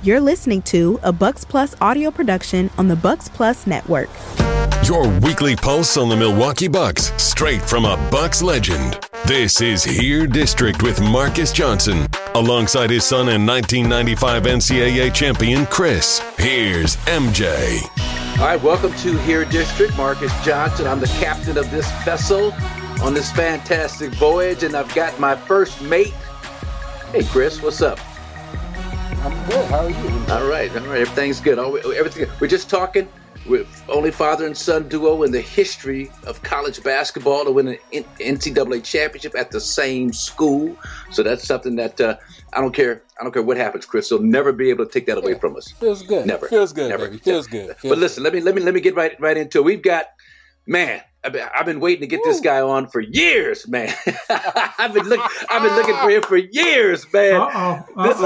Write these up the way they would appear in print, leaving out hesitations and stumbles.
You're listening to a Bucks Plus audio production on the Bucks Plus Network. Your weekly pulse on the Milwaukee Bucks, straight from a Bucks legend. This is Here District with Marcus Johnson, alongside his son and 1995 NCAA champion, Chris. Here's MJ. All right, welcome to Here District. Marcus Johnson. I'm the captain of this vessel on this fantastic voyage, and I've got my first mate. Hey, Chris, what's up? I'm good. How are you? All right. Everything's good. We're just talking. We're only father and son duo in the history of college basketball to win an NCAA championship at the same school. So that's something that I don't care what happens, Chris. They'll never be able to take that away from us. Feels good. Never. Feels good. Never. Baby. Feels good. But listen, let me get right into it. We've got, man. I've been waiting to get this guy on for years, man. I've been looking for him for years, man.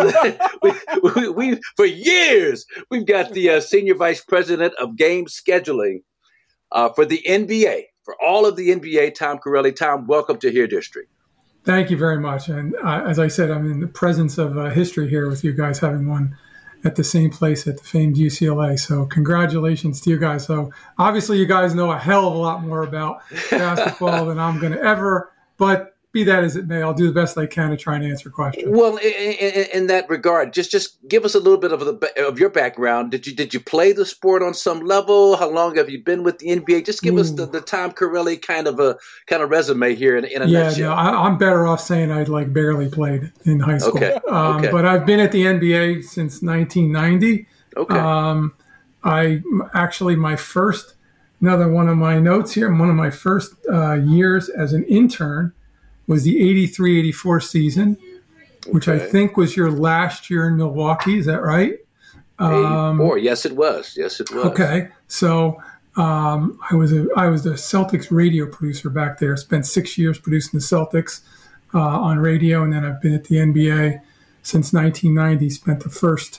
For years. We've got the senior vice president of game scheduling for the NBA, for all of the NBA, Tom Corelli. Tom, welcome to Here District. Thank you very much. And as I said, I'm in the presence of history here with you guys having won at the same place at the famed UCLA. So congratulations to you guys. So obviously you guys know a hell of a lot more about basketball than I'm going to ever, but be that as it may, I'll do the best I can to try and answer questions. Well, in that regard, just give us a little bit of your background. Did you play the sport on some level? How long have you been with the NBA? Just give us the Tom Corelli kind of resume here in a nutshell. No, I'm better off saying I barely played in high school. Okay. But I've been at the NBA since 1990. Okay. I actually another one of my notes here. One of my first years as an intern was the 83-84 season, which I think was your last year in Milwaukee. Is that right? 84. Yes, it was. Okay. So I was the Celtics radio producer back there. Spent 6 years producing the Celtics on radio, and then I've been at the NBA since 1990. Spent the first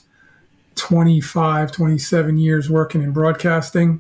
27 years working in broadcasting.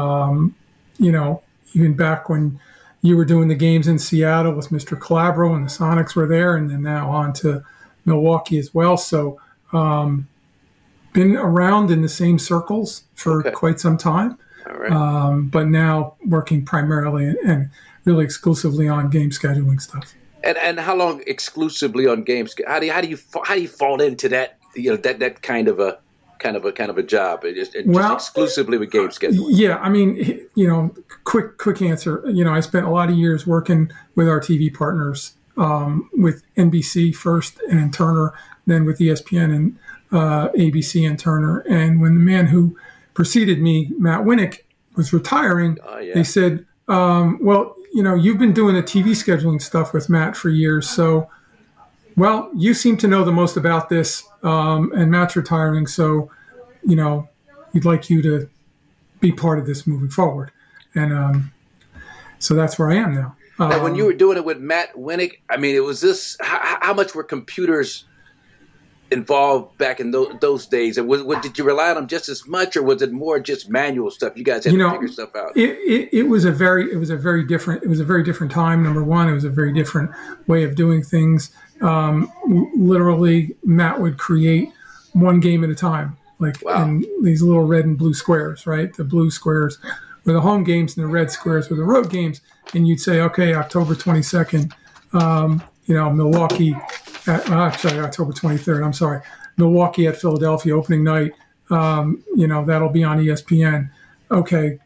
Even back when you were doing the games in Seattle with Mr. Calabro and the Sonics were there, and then now on to Milwaukee as well. So been around in the same circles for quite some time. All right. But now working primarily and really exclusively on game scheduling stuff. And how long exclusively on games? How do you fall into that? That kind of a job, just exclusively with game scheduling. Yeah, I mean, quick answer. I spent a lot of years working with our TV partners, with NBC first and Turner, then with ESPN and ABC and Turner. And when the man who preceded me, Matt Winnick, was retiring, they said, you've been doing the TV scheduling stuff with Matt for years, so, you seem to know the most about this, and Matt's retiring, so, we'd like you to be part of this moving forward. And so that's where I am now. Now, when you were doing it with Matt Winnick, I mean, it was this. How much were computers involved back in those days? And did you rely on them just as much, or was it more just manual stuff? You guys had to figure stuff out. It was a very different time. Number one, it was a very different way of doing things. Literally, Matt would create one game at a time, in these little red and blue squares, right? The blue squares were the home games and the red squares were the road games. And you'd say, okay, October 22nd, Milwaukee, October 23rd, I'm sorry, Milwaukee at Philadelphia opening night, that'll be on ESPN. Okay,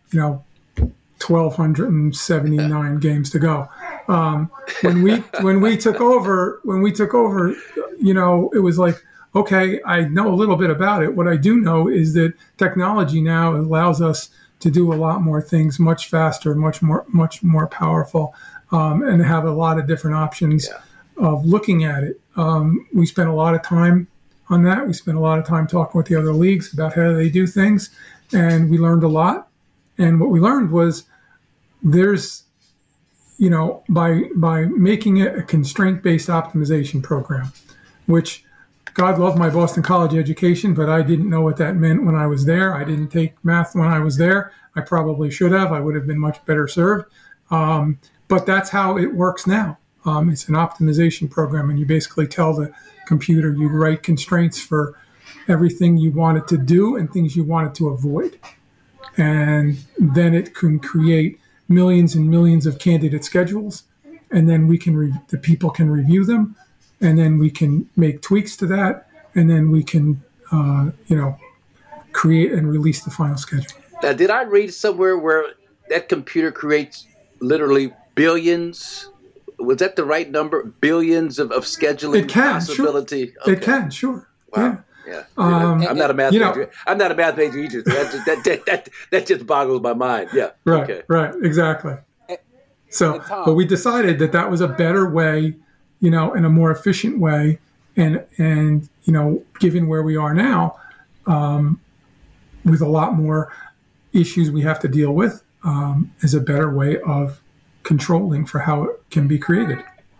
1,279 games to go. When we took over, it was like, okay, I know a little bit about it. What I do know is that technology now allows us to do a lot more things much faster, much more powerful, and have a lot of different options of looking at it. We spent a lot of time on that. We spent a lot of time talking with the other leagues about how they do things, and we learned a lot. And what we learned was there's, by making it a constraint-based optimization program, which God love my Boston College education, but I didn't know what that meant when I was there. I didn't take math when I was there. I probably should have. I would have been much better served. But that's how it works now. It's an optimization program, and you basically tell the computer, you write constraints for everything you want it to do and things you want it to avoid. And then it can create millions and millions of candidate schedules. And then the people can review them. And then we can make tweaks to that. And then we can, create and release the final schedule. Now, did I read somewhere where that computer creates literally billions? Was that the right number? Billions of scheduling possibility? Sure. Okay. It can, sure. Wow. Yeah. I'm not a math major. I'm not a math major either. That just boggles my mind. Yeah. Right. Okay. Right. Exactly. So, but we decided that was a better way, in a more efficient way, and given where we are now, with a lot more issues we have to deal with, is a better way of controlling for how it can be created.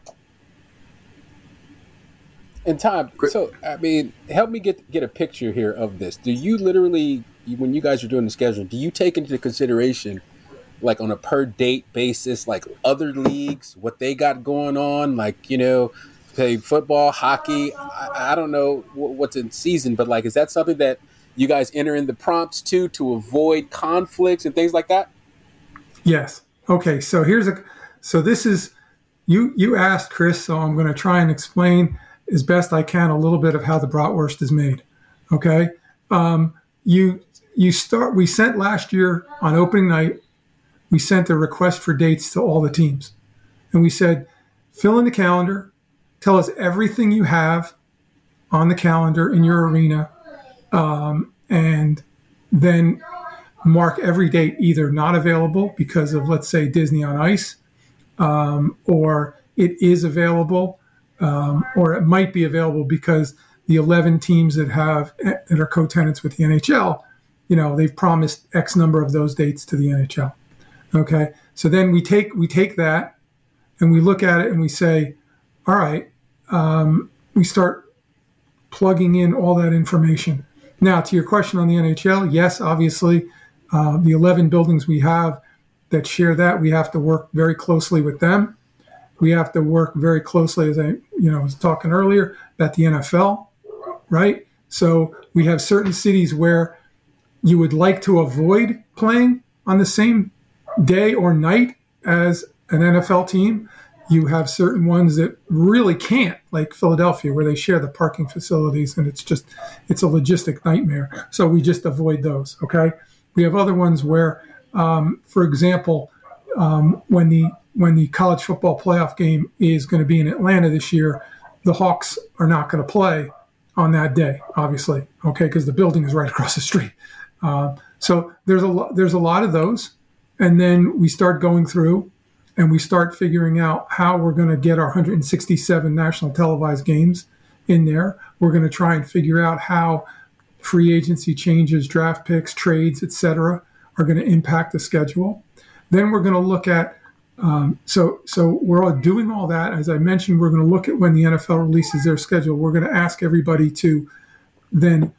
And Tom, so help me get a picture here of this. Do you literally, when you guys are doing the schedule, do you take into consideration, like on a per date basis, like other leagues, what they got going on, like say football, hockey? I don't know what's in season, but like, is that something that you guys enter in the prompts to avoid conflicts and things like that? Yes. Okay. So this is, you asked, Chris, so I'm going to try and explain as best I can a little bit of how the bratwurst is made. Okay. We sent last year on opening night, we sent a request for dates to all the teams. And we said, fill in the calendar, tell us everything you have on the calendar in your arena, and then mark every date either not available because of, let's say, Disney on Ice, or it is available, or it might be available because the 11 teams that are co-tenants with the NHL, they've promised X number of those dates to the NHL. Okay, so then we take that and we look at it and we say, all right, we start plugging in all that information. Now, to your question on the NHL, yes, obviously, the 11 buildings we have that share that, we have to work very closely with them. We have to work very closely, as I was talking earlier, about the NFL, right? So we have certain cities where you would like to avoid playing on the same day or night as an NFL team. You have certain ones that really can't, like Philadelphia, where they share the parking facilities, and it's a logistic nightmare. So we just avoid those, okay? We have other ones where, for example, when the college football playoff game is going to be in Atlanta this year, the Hawks are not going to play on that day, obviously, okay, because the building is right across the street. So there's a lot of those, and then we start going through and we start figuring out how we're going to get our 167 national televised games in there. We're going to try and figure out how free agency changes, draft picks, trades, etc., are going to impact the schedule. Then we're going to look at so we're all doing all that. As I mentioned, we're going to look at when the NFL releases their schedule. We're going to ask everybody to then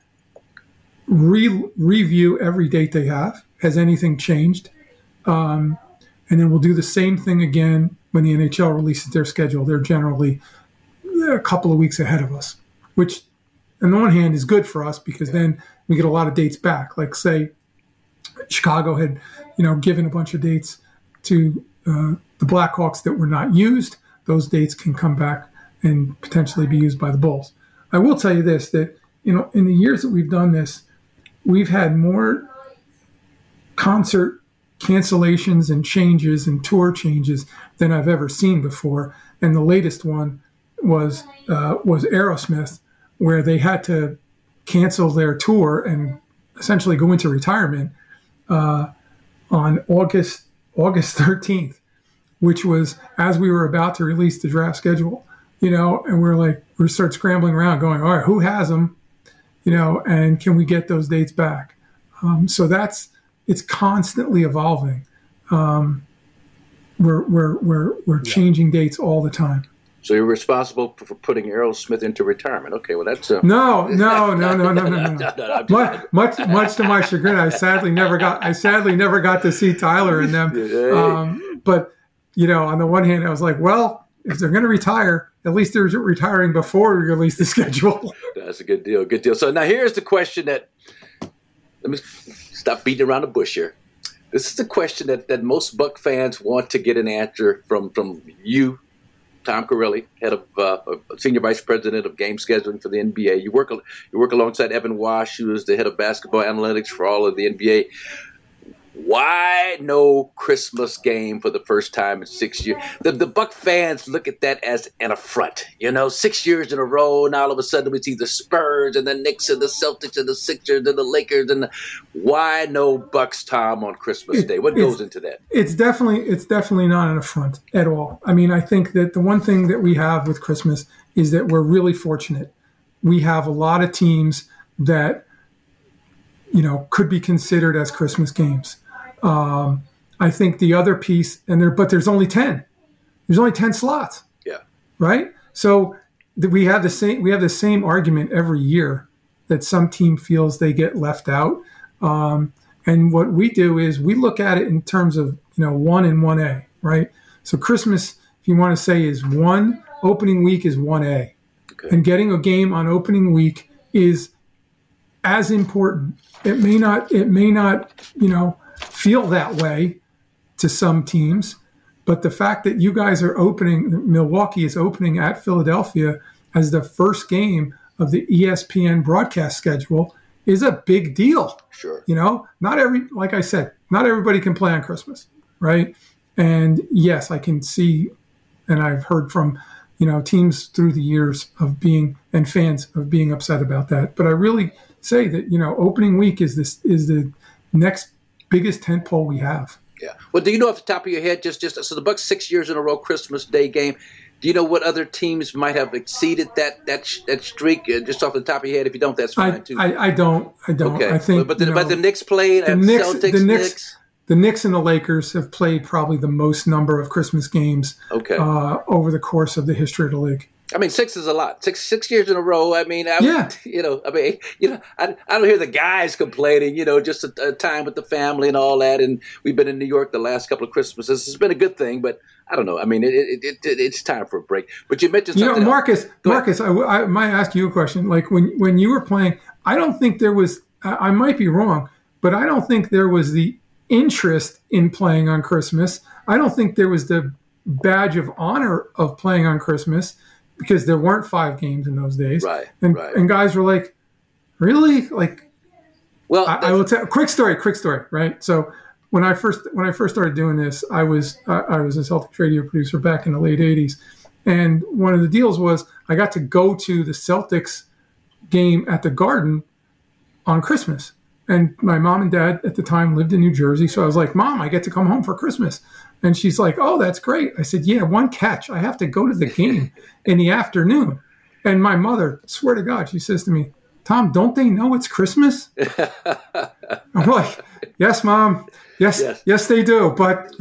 review every date they have. Has anything changed? And then we'll do the same thing again when the NHL releases their schedule. They're generally a couple of weeks ahead of us, which on the one hand is good for us because then we get a lot of dates back. Like say Chicago had, given a bunch of dates to the Blackhawks that were not used. Those dates can come back and potentially be used by the Bulls. I will tell you this, that, in the years that we've done this, we've had more concert cancellations and changes and tour changes than I've ever seen before. And the latest one was Aerosmith, where they had to cancel their tour and essentially go into retirement on August 13th, which was as we were about to release the draft schedule, and we start scrambling around going, all right, who has them, and can we get those dates back? So it's constantly evolving. We're changing dates all the time. So you're responsible for putting Aerosmith into retirement. Okay, well that's no. Much to my chagrin, I sadly never got to see Tyler and them. But on the one hand, I was like, well, if they're going to retire, at least they're retiring before we release the schedule. That's a good deal. Good deal. So now here's the question that, let me stop beating around the bush here. This is the question that most Buck fans want to get an answer from you, Tom Corelli, head of senior vice president of game scheduling for the NBA. You work alongside Evan Wash, who is the head of basketball analytics for all of the NBA. Why no Christmas game for the first time in 6 years? The Buck fans look at that as an affront. 6 years in a row, and all of a sudden we see the Spurs and the Knicks and the Celtics and the Sixers and the Lakers. Why no Bucks, Tom, on Christmas Day? What goes into that? It's definitely not an affront at all. I mean, I think that the one thing that we have with Christmas is that we're really fortunate. We have a lot of teams that could be considered as Christmas games. I think the other piece, but there's only 10. There's only 10 slots. Yeah. Right. So we have the same argument every year that some team feels they get left out. And what we do is we look at it in terms of 1 and 1A. Right. So Christmas, if you want to say, is 1. Opening week is 1A, okay. And getting a game on opening week is as important. It may not, feel that way to some teams, but the fact that you guys are Milwaukee is opening at Philadelphia as the first game of the ESPN broadcast schedule is a big deal. Sure. Like I said, not everybody can play on Christmas, right? And yes, I can see, and I've heard from, teams through the years and fans of being upset about that. But I really say that, opening week is the next biggest tentpole we have. Yeah. Well, do you know off the top of your head, just so the Bucks 6 years in a row Christmas Day game, do you know what other teams might have exceeded that streak? Just off the top of your head, if you don't, that's fine too. I don't. Okay. I think, but the Knicks played, the Knicks. The Knicks and the Lakers have played probably the most number of Christmas games. Okay. Over the course of the history of the league. I mean, 6 is a lot. Six years in a row. I mean, I don't hear the guys complaining, just a time with the family and all that. And we've been in New York the last couple of Christmases. It's been a good thing, but I don't know. I mean, it's time for a break. But you mentioned something. Marcus, I might ask you a question. Like when you were playing, I don't think there was, I might be wrong, but I don't think there was the interest in playing on Christmas. I don't think there was the badge of honor of playing on Christmas, because there weren't 5 games in those days. Right. And guys were like, really? Like, well, I will tell quick story, right? So when I first started doing this, I was a Celtics radio producer back in the late 80s. And one of the deals was I got to go to the Celtics game at the Garden on Christmas. And my mom and dad at the time lived in New Jersey. So I was like, Mom, I get to come home for Christmas. And she's like, oh, that's great. I said, yeah, one catch. I have to go to the game in the afternoon. And my mother, swear to God, she says to me, Tom, don't they know it's Christmas? I'm like, yes, Mom. Yes, they do. But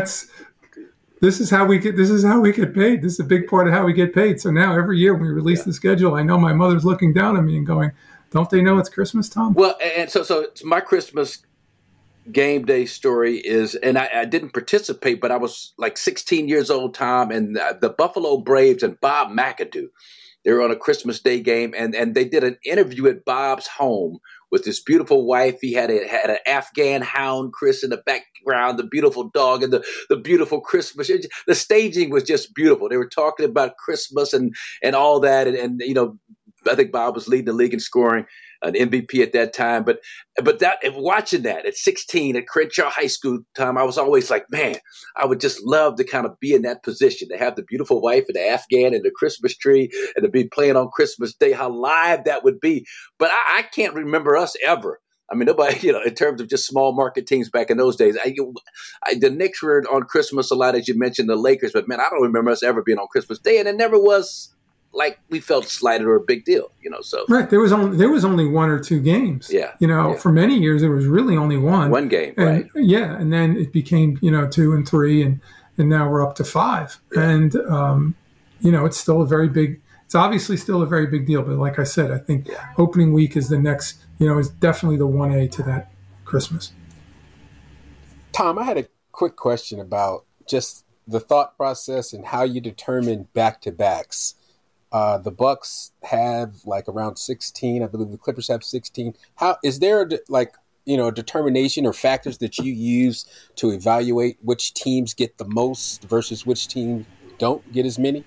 this is how we get paid. This is a big part of how we get paid. So now every year when we release the schedule, I know my mother's looking down at me and going, don't they know it's Christmas, Tom? Well, and so my Christmas game day story is, and I didn't participate, but I was like 16 years old, Tom, and the Buffalo Braves and Bob McAdoo, they were on a Christmas Day game, and they did an interview at Bob's home with his beautiful wife. He had an Afghan hound, Chris, in the background, the beautiful dog, and the beautiful Christmas. The staging was just beautiful. They were talking about Christmas and all that, and I think Bob was leading the league in scoring, an MVP at that time. But that, watching that at 16 at Crenshaw High School, Tom, I was always like, man, I would just love to kind of be in that position, to have the beautiful wife and the Afghan and the Christmas tree, and to be playing on Christmas Day, how live that would be. But I can't remember us ever. I mean, nobody, in terms of just small market teams back in those days. The Knicks were on Christmas a lot, as you mentioned, the Lakers. But, man, I don't remember us ever being on Christmas Day, and it never was like we felt slighted or a big deal, so. Right. There was only 1 or 2 games. Yeah. For many years, there was really only one. One game, and, right. Yeah. And then it became, 2 and 3, and now we're up to 5. Yeah. And, it's still it's obviously still a very big deal. But like I said, I think opening week is the next, is definitely the 1A to that Christmas. Tom, I had a quick question about just the thought process and how you determine back-to-backs. The Bucks have like around 16. I believe the Clippers have 16. How is there a determination or factors that you use to evaluate which teams get the most versus which teams don't get as many?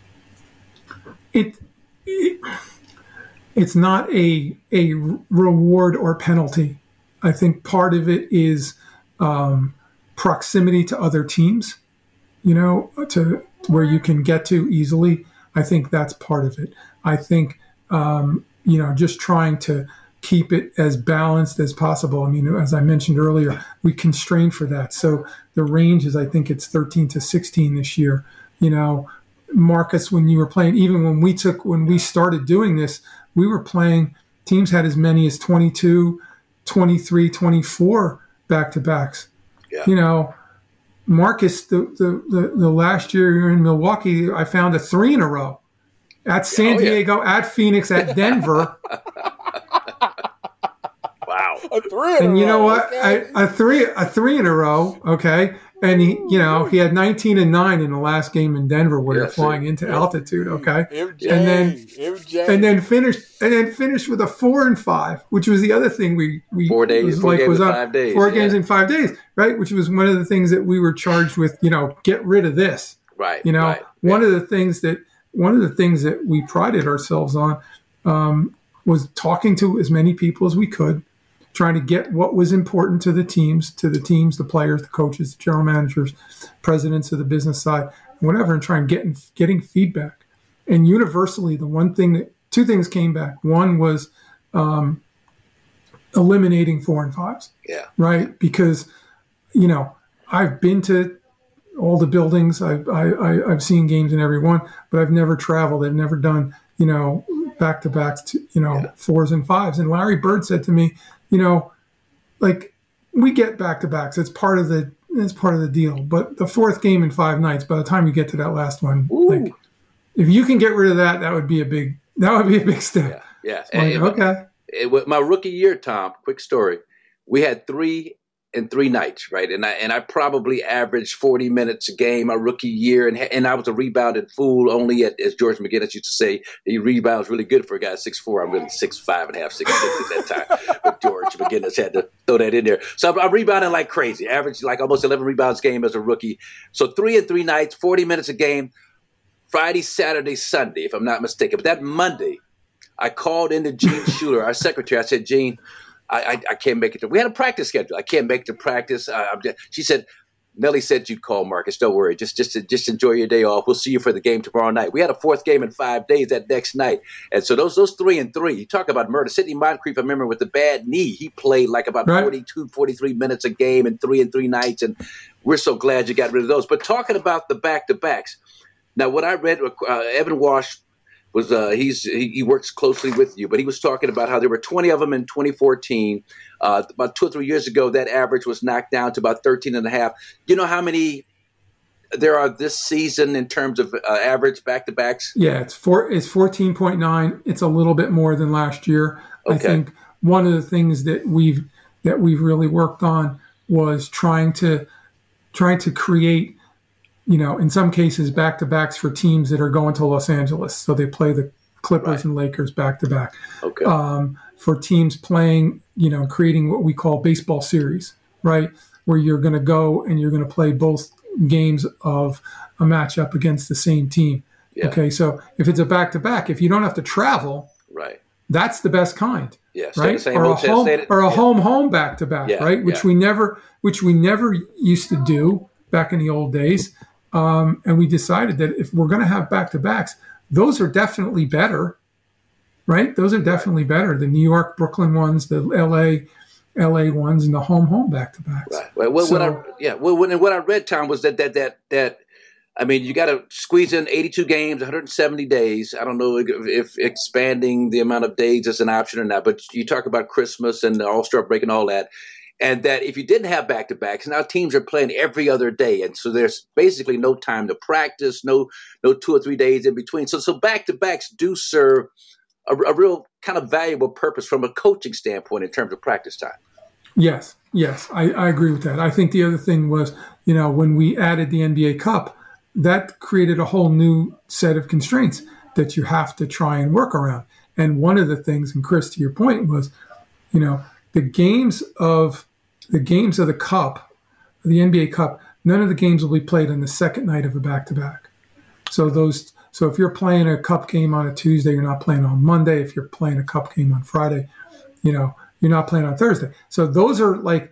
It's not a reward or penalty. I think part of it is proximity to other teams, to where you can get to easily. I think that's part of it. I think, just trying to keep it as balanced as possible. I mean, as I mentioned earlier, we constrain for that. So the range is, I think it's 13 to 16 this year. Marcus, when you were playing, even when we started doing this, we were playing, teams had as many as 22, 23, 24 back-to-backs. Yeah. Marcus, the last year you're in Milwaukee, I found a 3 in a row at San Diego, at Phoenix, at Denver. Wow. A 3 in and a you know row, what? okay. A three in a row. Okay. And he had 19 and 9 in the last game in Denver where you're flying into altitude. Okay. MJ. And then finished with a 4 and 5, which was the other thing we 4 days, was 5 days. 4 games in 5 days, right? Which was one of the things that we were charged with, get rid of this. Right. Right. One of the things that we prided ourselves on was talking to as many people as we could, trying to get what was important to the teams, the players, the coaches, the general managers, presidents of the business side, whatever, and try and getting feedback. And universally, two things came back. One was eliminating 4 and 5s. Yeah. Right? Because, I've been to all the buildings. I've seen games in every one, but I've never traveled. I've never done, back-to-backs, 4s and 5s. And Larry Bird said to me, we get back-to-backs. It's part of the deal. But the 4th game in 5 nights, by the time you get to that last one, if you can get rid of that, that would be a big step. Yeah. Okay. My rookie year, Tom, quick story. We had 3 and 3 nights, right? And I probably averaged 40 minutes a game my rookie year, and I was a rebounded fool. Only as George McGinnis used to say, he rebounds really good for a guy 6'4". I'm really 6'5" and a half, 6'6" at that time. But George McGinnis had to throw that in there. So I'm rebounding like crazy. Averaged like almost 11 rebounds a game as a rookie. So 3 and 3 nights, 40 minutes a game, Friday, Saturday, Sunday, if I'm not mistaken. But that Monday, I called into Gene Schuler, our secretary. I said, Gene, I can't make it. We had a practice schedule. I can't make it to practice. She said, Nelly said you'd call, Marcus. Don't worry. Just enjoy your day off. We'll see you for the game tomorrow night. We had a 4th game in 5 days that next night. And so those 3 and 3, you talk about murder. Sidney Moncrief, I remember with the bad knee, he played like about 42, 43 minutes a game in 3 and 3 nights. And we're so glad you got rid of those. But talking about the back-to-backs, now what I read, Evan Walsh, was he works closely with you, but he was talking about how there were 20 of them in 2014. About 2 or 3 years ago, that average was knocked down to about 13 and a half. You know how many there are this season in terms of average back-to-backs? Yeah, it's 14.9. It's a little bit more than last year. Okay. I think one of the things that we've really worked on was trying to create, in some cases, back-to-backs for teams that are going to Los Angeles. So they play the Clippers and Lakers back-to-back. Okay. For teams playing, creating what we call baseball series, right? Where you're going to go and you're going to play both games of a matchup against the same team. Yeah. Okay, so if it's a back-to-back, if you don't have to travel, right, that's the best kind. Yeah, right? Or a home back-to-back, right? Which we never used to do back in the old days. And we decided that if we're going to have back-to-backs, those are definitely better, right? Those are definitely better. The New York, Brooklyn ones, the LA ones, and the home back-to-backs. Right. Well, what I read, Tom, was that I mean, you got to squeeze in 82 games, 170 days. I don't know if expanding the amount of days is an option or not, but you talk about Christmas and the All-Star break and all that. And that if you didn't have back-to-backs, now teams are playing every other day. And so there's basically no time to practice, no 2 or 3 days in between. So back-to-backs do serve a real kind of valuable purpose from a coaching standpoint in terms of practice time. Yes, I agree with that. I think the other thing was, when we added the NBA Cup, that created a whole new set of constraints that you have to try and work around. And one of the things, and Chris, to your point, was, the games of the Cup, the NBA Cup, none of the games will be played on the second night of a back-to-back. So if you're playing a Cup game on a Tuesday, you're not playing on Monday. If you're playing a Cup game on Friday, you're not playing on Thursday. So those are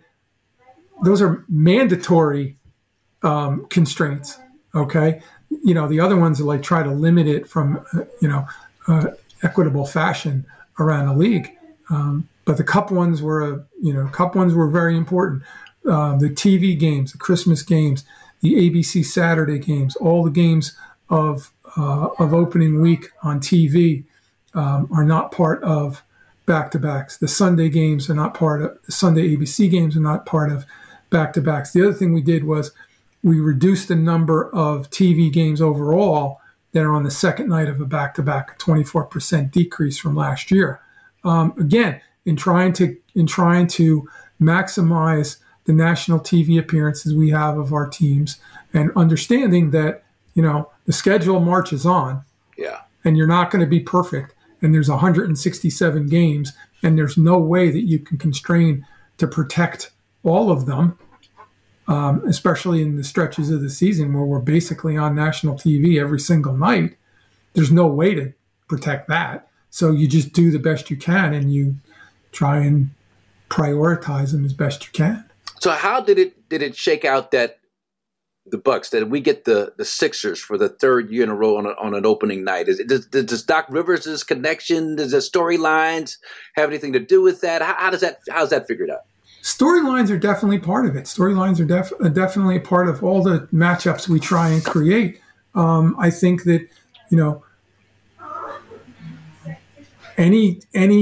mandatory constraints. Okay. The other ones are like try to limit it from, equitable fashion around the league. But the Cup ones were very important. The TV games, the Christmas games, the ABC Saturday games, all the games of opening week on TV are not part of back-to-backs. The Sunday games are not part of the Sunday ABC games are not part of back-to-backs. The other thing we did was we reduced the number of TV games overall that are on the second night of a back-to-back, a 24% decrease from last year. Again, in trying to maximize the national TV appearances we have of our teams, and understanding that the schedule marches on, and you're not going to be perfect, and there's 167 games, and there's no way that you can constrain to protect all of them, especially in the stretches of the season where we're basically on national TV every single night. There's no way to protect that. So you just do the best you can, and you try and prioritize them as best you can. So how did it shake out that the Bucks, that we get the Sixers for the third year in a row on an opening night? Does Doc Rivers' connection, does the storylines have anything to do with that? How's that figured out? Storylines are definitely part of it. Storylines are definitely a part of all the matchups we try and create. I think that any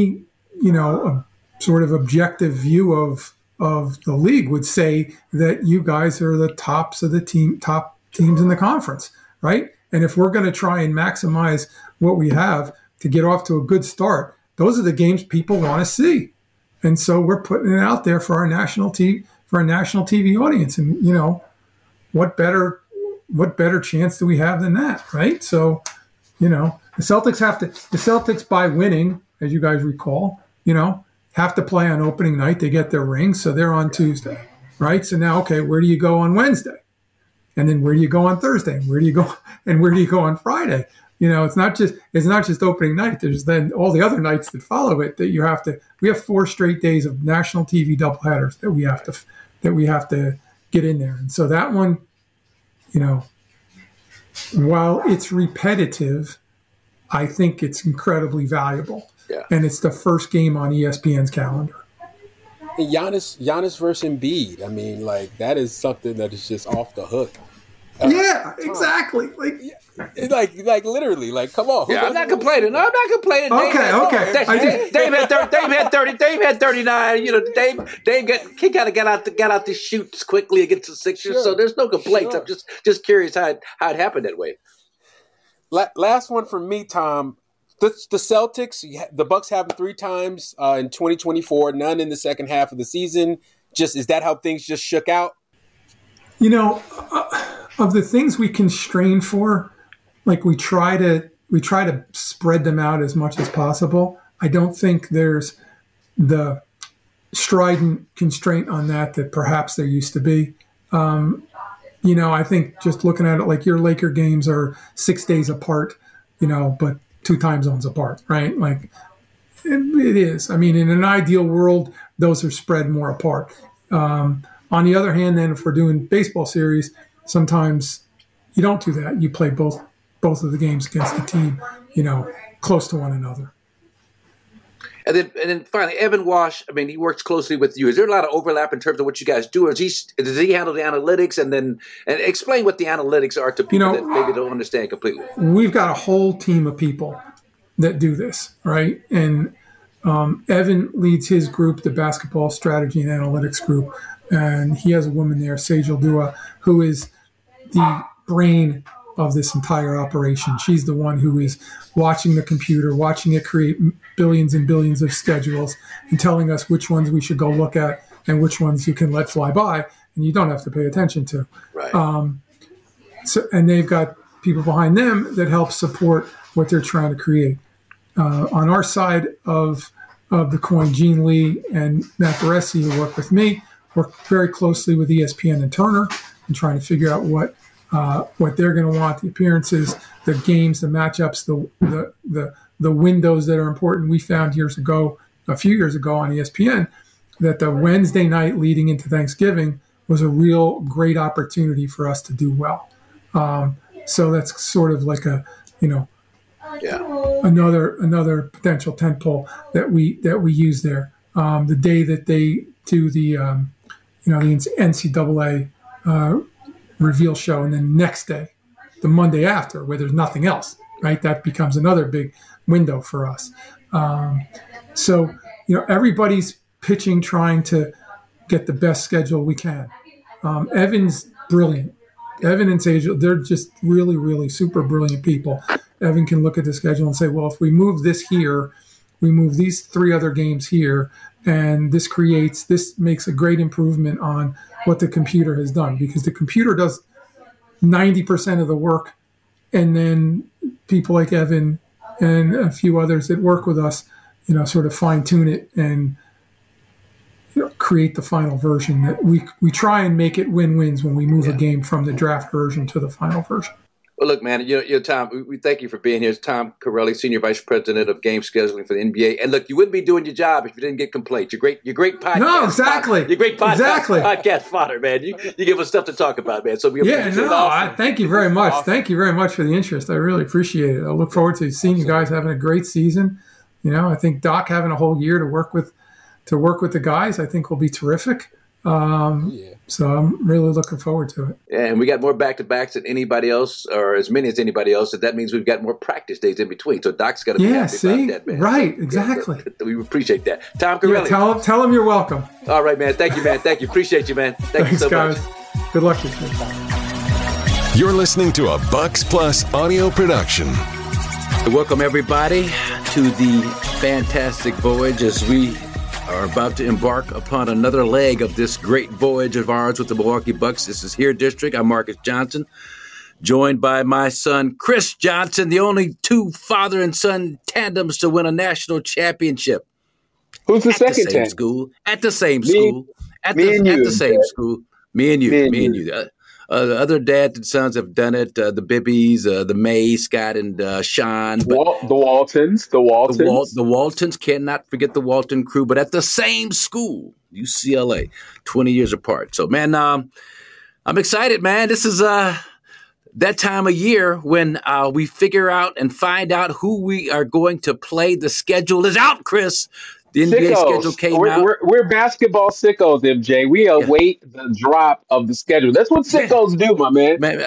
sort of objective view of the league would say that you guys are the tops of the top teams in the conference, right? And if we're going to try and maximize what we have to get off to a good start, those are the games people want to see. And so we're putting it out there for our national TV audience. And what better chance do we have than that, right? So, the Celtics by winning, as you guys recall, have to play on opening night. They get their rings, so they're on Tuesday, right? So now, okay, where do you go on Wednesday? And then where do you go on Thursday? And where do you go on Friday? It's not just opening night. There's then all the other nights that follow it that you have to. We have 4 straight days of national TV doubleheaders that we have to get in there. And so that one, while it's repetitive, I think it's incredibly valuable. Yeah. And it's the first game on ESPN's calendar. And Giannis versus Embiid. I mean, that is something that is just off the hook. Yeah, exactly. Like literally, come on. Yeah, I'm not complaining. No, I'm not complaining. Okay. Dave had 30. Dave had 39. Dave got out the chutes quickly against the Sixers. Sure. So there's no complaints. Sure. I'm just curious how it happened that way. Last one from me, Tom. The Celtics, the Bucks have them 3 times in 2024. None in the second half of the season. Is that how things just shook out? Of the things we constrain for, we try to spread them out as much as possible. I don't think there's the strident constraint on that perhaps there used to be. I think just looking at it, your Laker games are 6 days apart, but 2 time zones apart, right? It is. I mean, in an ideal world, those are spread more apart. On the other hand, then if we're doing baseball series, sometimes you don't do that. You play both of the games against the team, close to one another. And then finally, Evan Wash, I mean, he works closely with you. Is there a lot of overlap in terms of what you guys do? Or does he handle the analytics and explain what the analytics are to people that maybe don't understand completely? We've got a whole team of people that do this, right? And Evan leads his group, the basketball strategy and analytics group. And he has a woman there, Sejal Dua, who is the brain of this entire operation. She's the one who is watching the computer, watching it create billions and billions of schedules and telling us which ones we should go look at and which ones you can let fly by and you don't have to pay attention to. Right. and they've got people behind them that help support what they're trying to create. On our side of the coin, Gene Lee and Matt Baresi, who work with me, work very closely with ESPN and Turner and trying to figure out what they're going to want, the appearances, the games, the matchups, the windows that are important. We found a few years ago on ESPN, that the Wednesday night leading into Thanksgiving was a real great opportunity for us to do well. So that's sort of like another potential tentpole that we use there. The day that they do the NCAA reveal show, and then next day, the Monday after, where there's nothing else, right? That becomes another big window for us. So everybody's pitching, trying to get the best schedule we can. Evan's brilliant. Evan and Sage, they're just really, really super brilliant people. Evan can look at the schedule and say, well, if we move this here, we move these 3 other games here, and this makes a great improvement on what the computer has done, because the computer does 90% of the work, and then people like Evan and a few others that work with us, sort of fine tune it and create the final version. That we try and make it win-wins when we move a game from the draft version to the final version. Well, look, man, Tom, we thank you for being here. It's Tom Corelli, Senior Vice President of Game Scheduling for the NBA. And look, you wouldn't be doing your job if you didn't get complaints. You're great podcast. No, exactly. You're great podcast fodder, man. You give us stuff to talk about, man. So we appreciate it. Awesome. Thank you very much. Awesome. Thank you very much for the interest. I really appreciate it. I look forward to seeing you guys having a great season. I think Doc having a whole year to work with the guys, I think will be terrific. So I'm really looking forward to it. Yeah, and we got more back-to-backs than anybody else, or as many as anybody else. So that means we've got more practice days in between. So Doc's got to be happy about that, man. Right, exactly. We appreciate that. Tom Corelli. Yeah, tell him you're welcome. All right, man. Thank you, man. Thank you. Appreciate you, man. Thanks, you so guys. much. Good luck to you. You're listening to a Bucks Plus audio production. Welcome, everybody, to the fantastic voyage as we are about to embark upon another leg of this great voyage of ours with the Milwaukee Bucks. This is Here District. I'm Marcus Johnson, joined by my son, Chris Johnson, the only 2 father and son tandems to win a national championship. Who's the second tandem? At the same school. At the same school. Me and you. The other dads and sons have done it. The Bibbies, the May, Scott, and Sean. The Waltons. The Waltons. Cannot forget the Walton crew. But at the same school, UCLA, 20 years apart. So, man, I'm excited, man. This is that time of year when we figure out and find out who we are going to play. The schedule is out, Chris. The NBA schedule came out. We're basketball sickos, MJ. We await the drop of the schedule. That's what sickos do, my man.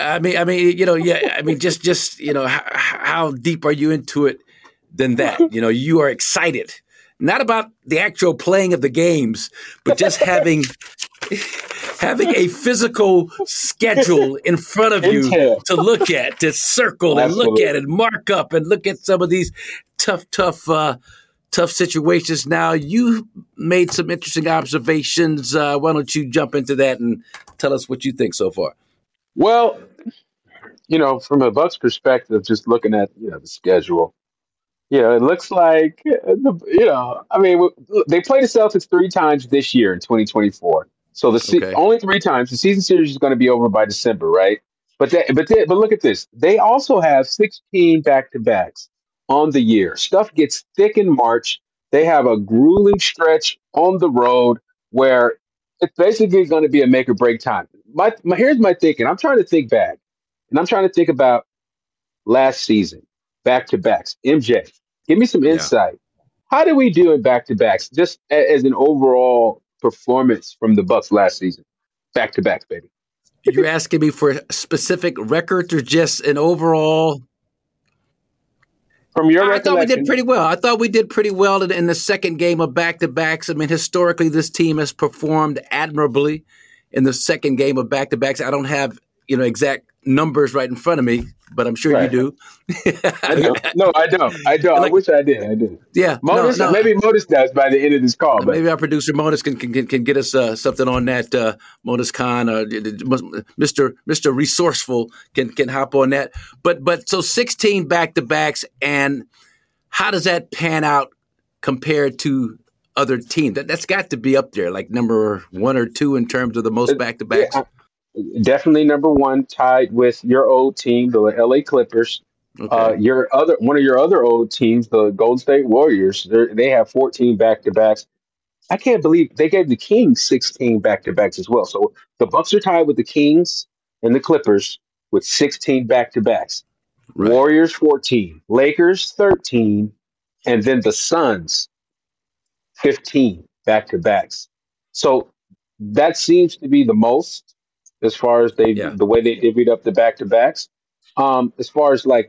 Just how deep are you into it than that? You are excited, not about the actual playing of the games, but just having a physical schedule in front of you to look at, to circle and look at and mark up and look at some of these tough situations. Now, you made some interesting observations. Why don't you jump into that and tell us what you think so far? Well, from a Bucks perspective, just looking at, the schedule, it looks like, they played the Celtics 3 times this year in 2024. So only 3 times. The season series is going to be over by December, right? But look at this. They also have 16 back-to-backs on the year. Stuff gets thick in March. They have a grueling stretch on the road where it's basically going to be a make or break time. Here's my thinking. I'm trying to think back, and I'm trying to think about last season, back-to-backs. MJ, give me some insight. How did we do in back-to-backs, just as an overall performance from the Bucks last season? Back-to-backs, baby. You're asking me for specific records or just an overall? From your recollection, I thought we did pretty well. I thought we did pretty well in the second game of back-to-backs. I mean, historically, this team has performed admirably in the second game of back-to-backs. I don't have exact numbers right in front of me, but I'm sure you do. No, I don't. I wish I did. Yeah, Modus, maybe Modus does by the end of this call. But maybe our producer Modus can get us something on that. Modus Khan, Mr. Resourceful can hop on that. But so 16 back-to-backs, and how does that pan out compared to other teams? That's got to be up there, like number 1 or 2 in terms of the most back-to-backs. Yeah. Definitely number 1, tied with your old team, the LA Clippers. Okay. One of your other old teams, the Golden State Warriors. They have 14 back-to-backs. I can't believe they gave the Kings 16 back-to-backs as well. So the Bucks are tied with the Kings and the Clippers with 16 back-to-backs. Right. Warriors 14, Lakers 13, and then the Suns 15 back-to-backs. So that seems to be the most. As far as the way they divvied up the back-to-backs, as far as for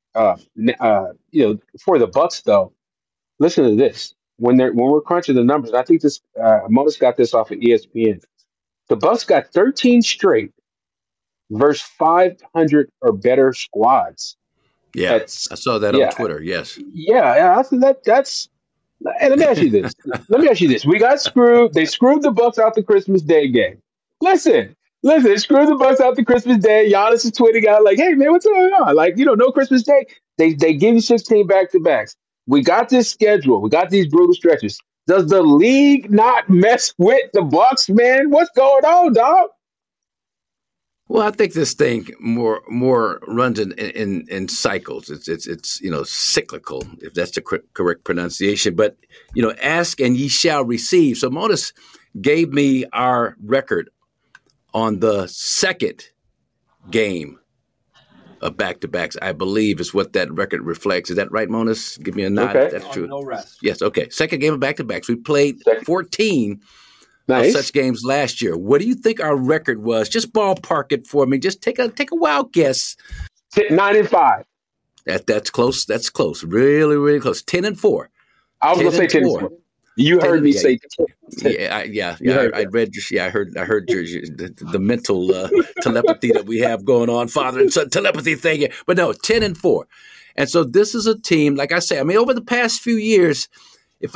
the Bucks though, listen to this. When we're crunching the numbers, I think this Modus got this off of ESPN. The Bucks got 13 straight versus 500 or better squads. Yeah, I saw that on Twitter. Yes. Yeah. I think that's. And let me ask you this. We got screwed. They screwed the Bucks out the Christmas Day game. Listen, screw the Bucks out the Christmas Day. Giannis is tweeting out like, hey, man, what's going on? Like, no Christmas Day. They give you 16 back-to-backs. We got this schedule. We got these brutal stretches. Does the league not mess with the Bucks, man? What's going on, dog? Well, I think this thing more runs in cycles. It's cyclical, if that's the correct pronunciation. But, ask and ye shall receive. So Modus gave me our record on the second game of back-to-backs, I believe, is what that record reflects. Is that right, Modus? Give me a nod if that's true. No rest. Yes, okay. Second game of back-to-backs. We played 14 of such games last year. What do you think our record was? Just ballpark it for me. Just take a wild guess. 9-5. That's close. That's close. Really, really close. 10-4. I was going to say 10-4. You heard me say 10. I read. I heard the mental telepathy that we have going on, father and son telepathy thing here. But no, 10-4, and so this is a team. Like I say, I mean, over the past few years, if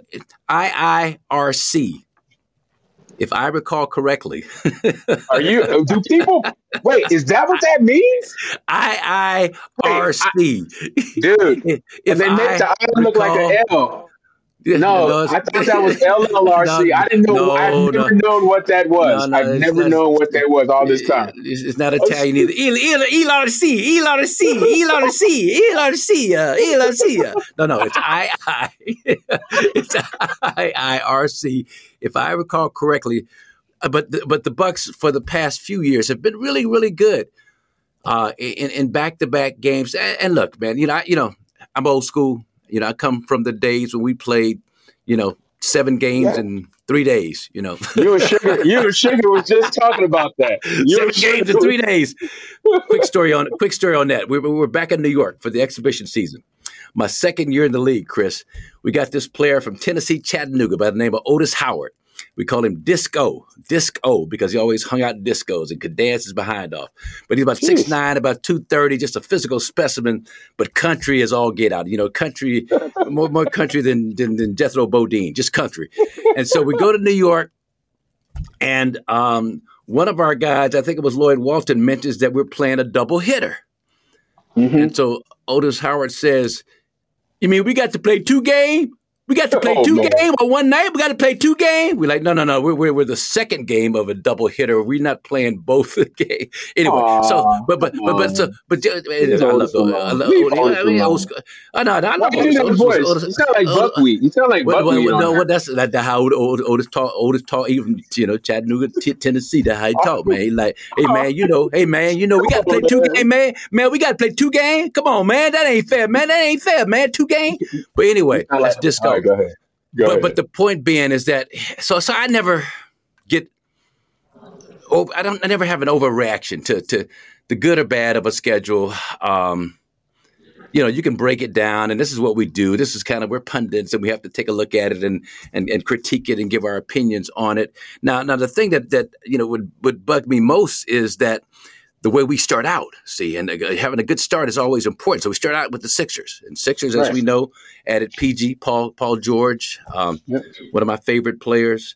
IIRC, if I recall correctly, do people wait? Is that what that means? IIRC, dude. If they make the I look like an L. No, I thought that was LLRC. I didn't know. I've never known what that was. I've never known what that was all this time. It's not Italian either. LRC. No, it's II. It's IIRC, if I recall correctly. But the Bucks for the past few years have been really, really good in back-to-back games. And look, man, I'm old school. I come from the days when we played, 7 games in 3 days. You and Sugar was just talking about that. 7 games in 3 days. Quick story on that. We're back in New York for the exhibition season. My second year in the league, Chris. We got this player from Tennessee, Chattanooga, by the name of Otis Howard. We call him Disco, because he always hung out in discos and could dance his behind off. But he's about 6'9", about 230, just a physical specimen, but country is all get out. Country, more country than Jethro Bodine, just country. And so we go to New York, and one of our guys, I think it was Lloyd Walton, mentions that we're playing a double hitter. Mm-hmm. And so Otis Howard says, you mean we got to play 2 games? We got to play 2 games on one night. We got to play 2 games. We're like, no. We're the second game of a double hitter. We're not playing both the game anyway. I love old school. I love old voice. You sound like buckwheat. You sound like buckwheat. No, that's how Otis talk. Even Chattanooga, Tennessee. That's how he talk, man. He like, hey man, we got to play 2 games, man. We got to play 2 games. Come on, man. That ain't fair, man. 2 games. But anyway, let's just go. Go ahead. But the point being is that so I never get I never have an overreaction to the good or bad of a schedule. You can break it down, and this is what we do. This is kind of, we're pundits, and we have to take a look at it and critique it and give our opinions on it. Now the thing that would bug me most is that the way we start out. See, and having a good start is always important. So we start out with the Sixers, and Sixers, as we know, added PG, Paul George, one of my favorite players.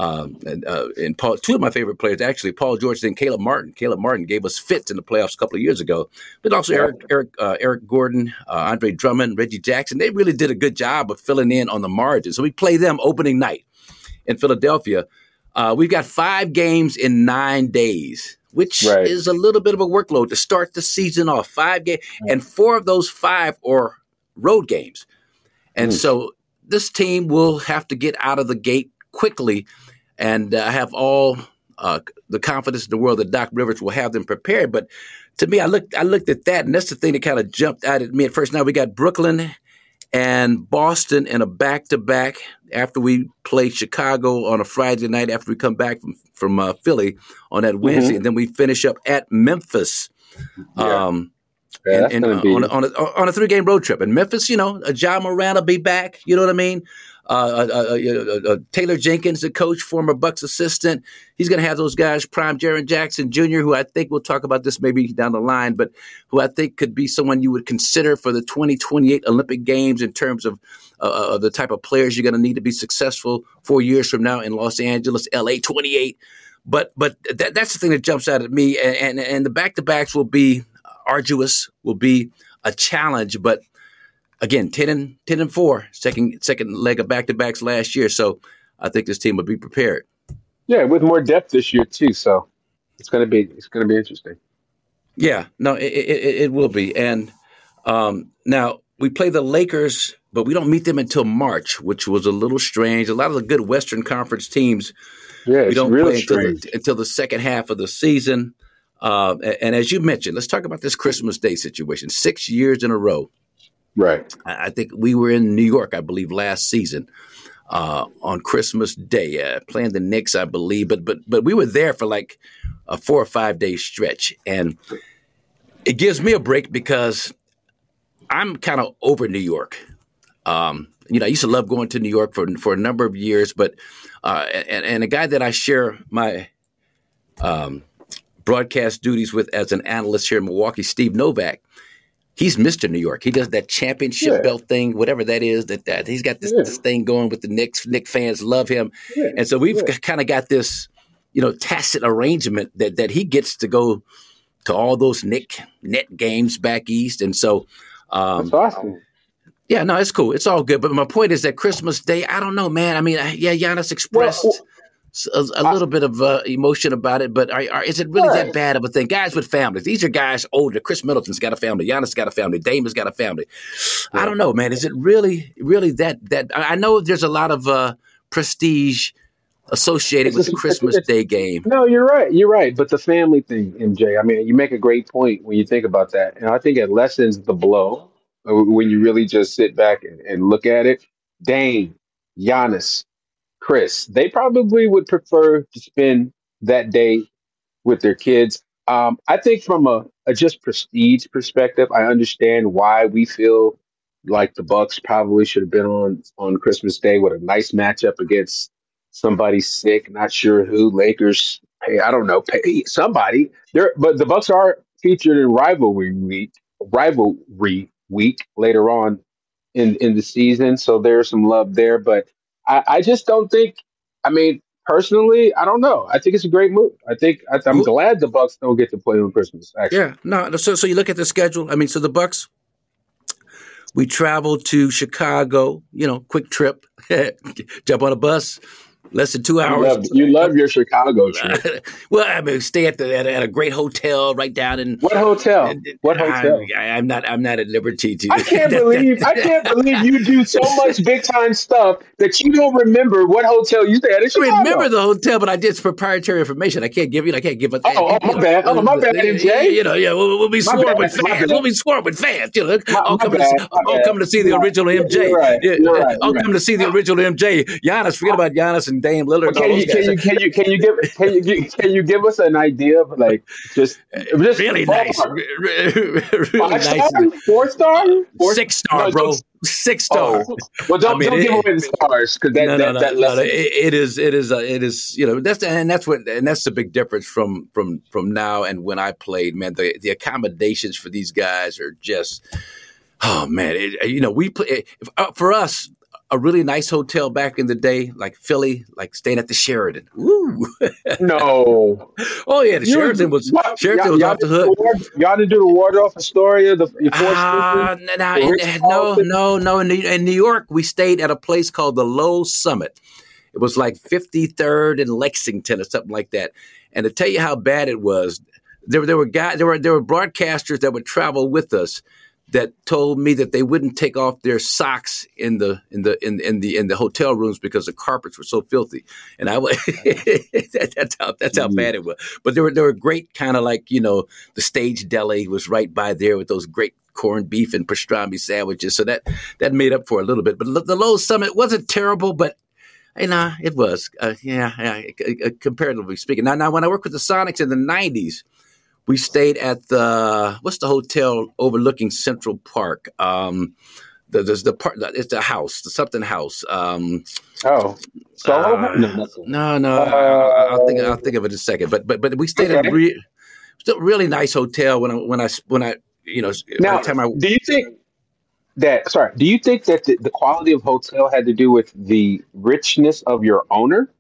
And Paul, two of my favorite players, actually, Paul George and Caleb Martin. Caleb Martin gave us fits in the playoffs a couple of years ago. But also Eric Gordon, Andre Drummond, Reggie Jackson. They really did a good job of filling in on the margin. So we play them opening night in Philadelphia. We've got 5 games in 9 days, which is a little bit of a workload to start the season off. 5 games, and 4 of those 5 are road games. And so this team will have to get out of the gate quickly, and I have all the confidence in the world that Doc Rivers will have them prepared. But to me, I looked at that, and that's the thing that kind of jumped out at me at first. Now we got Brooklyn and Boston in a back-to-back after we play Chicago on a Friday night after we come back from Philly on that Wednesday, and then we finish up at Memphis. On a 3-game road trip. And Memphis, Ja Morant will be back. You know what I mean? Taylor Jenkins, the coach, former Bucks assistant, he's going to have those guys prime. Jaren Jackson Jr., who I think we'll talk about this maybe down the line, but who I think could be someone you would consider for the 2028 Olympic Games in terms of the type of players you're going to need to be successful 4 years from now in Los Angeles, LA 28. But that's the thing that jumps out at me. And the back-to-backs will be arduous, will be a challenge, but again, 10-4, second leg of back-to-backs last year. So I think this team will be prepared. Yeah, with more depth this year too. So it's going to be interesting. Yeah, no, it will be. And now we play the Lakers, but we don't meet them until March, which was a little strange. A lot of the good Western Conference teams, we don't play until the second half of the season. And as you mentioned, let's talk about this Christmas Day situation. 6 years in a row. Right. I think we were in New York, I believe, last season on Christmas Day, playing the Knicks, I believe. But we were there for like a 4 or 5 day stretch. And it gives me a break because I'm kind of over New York. I used to love going to New York for a number of years. But and a guy that I share my broadcast duties with as an analyst here in Milwaukee, Steve Novak, he's Mr. New York. He does that championship belt thing, whatever that is. That he's got this thing going with the Knicks. Knicks fans love him, and so we've kind of got this, tacit arrangement that he gets to go to all those net games back east, and so that's awesome. Yeah, no, it's cool. It's all good. But my point is that Christmas Day, I don't know, man. I mean, Giannis expressed a little bit of emotion about it, but is it really that bad of a thing? Guys with families, these are guys older. Chris Middleton's got a family. Giannis got a family. Dame has got a family. I don't know, man. Is it really that? I know there's a lot of prestige associated with the Christmas Day game. No, you're right. But the family thing, MJ, I mean, you make a great point when you think about that. And I think it lessens the blow when you really just sit back and look at it. Dame, Giannis, Chris, they probably would prefer to spend that day with their kids. I think from a just prestige perspective, I understand why we feel like the Bucks probably should have been on Christmas Day with a nice matchup against somebody sick, not sure who. Lakers, pay somebody. But the Bucks are featured in rivalry week later on in the season, so there's some love there. But I just don't think. I mean, personally, I don't know. I think it's a great move. I'm glad the Bucks don't get to play on Christmas. Actually, yeah, no. So you look at the schedule. I mean, so the Bucks, we travel to Chicago. Quick trip, jump on a bus. Less than 2 hours. You love your Chicago trip. Well, I mean, stay at a great hotel right down in what hotel? I'm not at liberty to. I can't believe you do so much big time stuff that you don't remember what hotel you stay at in Chicago. I remember the hotel, but it's proprietary information. I can't give it. my bad. My bad, MJ. We'll be sworn with fans. We'll be sworn with fans. I'll come to see the original MJ. You're right. I'll come to see the original MJ. Giannis, forget about Giannis and Dame Lillard. And all Can those guys. you give us an idea of like just Really nice, really nice. 4-star, 6-star, No, bro. 6-star. Oh. Well, don't give away the stars because that lesson. It is. You know, that's the big difference from now and when I played. Man, the accommodations for these guys are just, oh man. We play for us. A really nice hotel back in the day, like Philly, like staying at the Sheraton. Woo! No. Oh yeah, the Sheraton was off the hook. Y'all didn't do the Waldorf Astoria, the No. In New York, we stayed at a place called the Low Summit. It was like 53rd and Lexington or something like that. And to tell you how bad it was, there were broadcasters that would travel with us that told me that they wouldn't take off their socks in the hotel rooms because the carpets were so filthy, and that's how bad it was. But there were great kind of like the Stage Deli was right by there with those great corned beef and pastrami sandwiches, so that made up for a little bit. But the Low Summit wasn't terrible, but it was comparatively speaking. Now when I worked with the Sonics in the 90s. We stayed at what's the hotel overlooking Central Park? There's the part. It's the house, the something house. No. I'll think of it in a second. But we stayed at a really nice hotel when I Now, do you think that the quality of hotel had to do with the richness of your owner?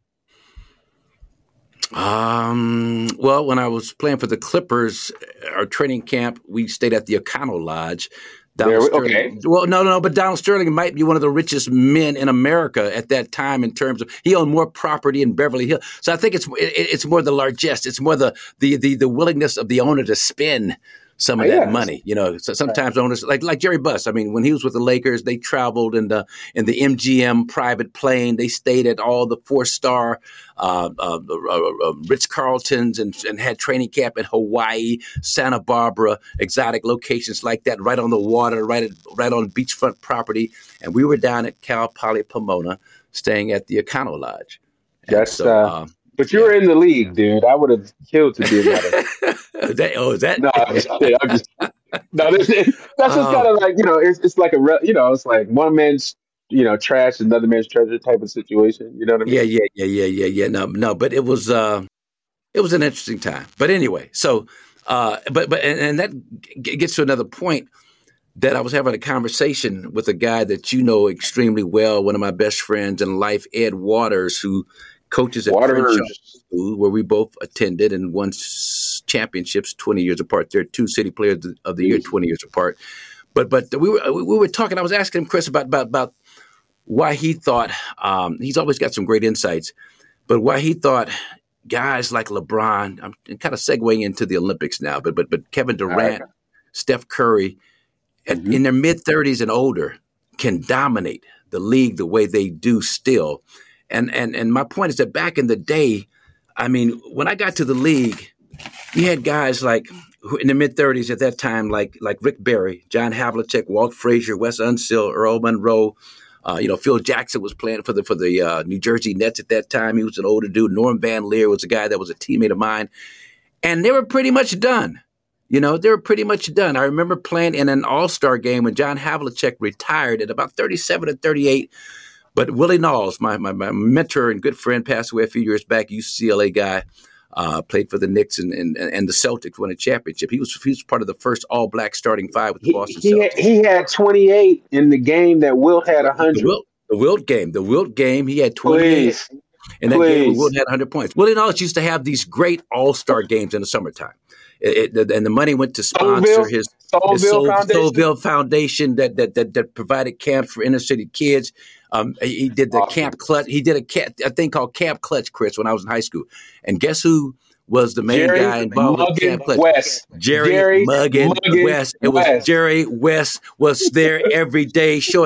Well, when I was playing for the Clippers, our training camp, we stayed at the Econo Lodge. Okay. Well, no, but Donald Sterling might be one of the richest men in America at that time in terms of he owned more property in Beverly Hills. So I think it's more the largesse. It's more the willingness of the owner to spend some of that money, So sometimes owners like Jerry Buss. I mean, when he was with the Lakers, they traveled in the MGM private plane. They stayed at all the 4-star Ritz-Carltons and had training camp in Hawaii, Santa Barbara, exotic locations like that, right on the water, right on beachfront property. And we were down at Cal Poly Pomona, staying at the Econo Lodge. But you were in the league, dude. I would have killed to be in that. Is that? No, that's just kind of like it's like it's like one man's trash, another man's treasure type of situation. You know what I mean? Yeah. No, but it was an interesting time. But anyway, so but that gets to another point that I was having a conversation with a guy that you know extremely well, one of my best friends in life, Ed Waters, who coaches at Crenshaw School, where we both attended and won championships 20 years apart. They're 2 City Players of the Year 20 years apart. But we were talking. I was asking him, Chris, about why he thought he's always got some great insights, but why he thought guys like LeBron. I'm kind of segueing into the Olympics now, but Kevin Durant, Steph Curry, in their mid-30s and older, can dominate the league the way they do still. And my point is that back in the day, I mean, when I got to the league, you had guys like who in the mid-30s at that time, like Rick Barry, John Havlicek, Walt Frazier, Wes Unseld, Earl Monroe. Phil Jackson was playing for the New Jersey Nets at that time. He was an older dude. Norm Van Leer was a guy that was a teammate of mine. And they were pretty much done. They were pretty much done. I remember playing in an all-star game when John Havlicek retired at about 37 and 38. But Willie Knowles, my mentor and good friend, passed away a few years back, UCLA guy, played for the Knicks and the Celtics, won a championship. He was part of the first all-black starting 5 with the Boston Celtics. He had 28 in the game that Wilt had 100. The Wilt game, he had 28. In that game, Wilt had 100 points. Willie Knowles used to have these great all-star games in the summertime. And the money went to sponsor his Solville Foundation that provided camps for inner city kids. He did the Camp Clutch. He did a thing called Camp Clutch, Chris, when I was in high school. And guess who was the main guy involved with Camp Clutch? West. Jerry Muggin West. It was Jerry West was there every day. Sure.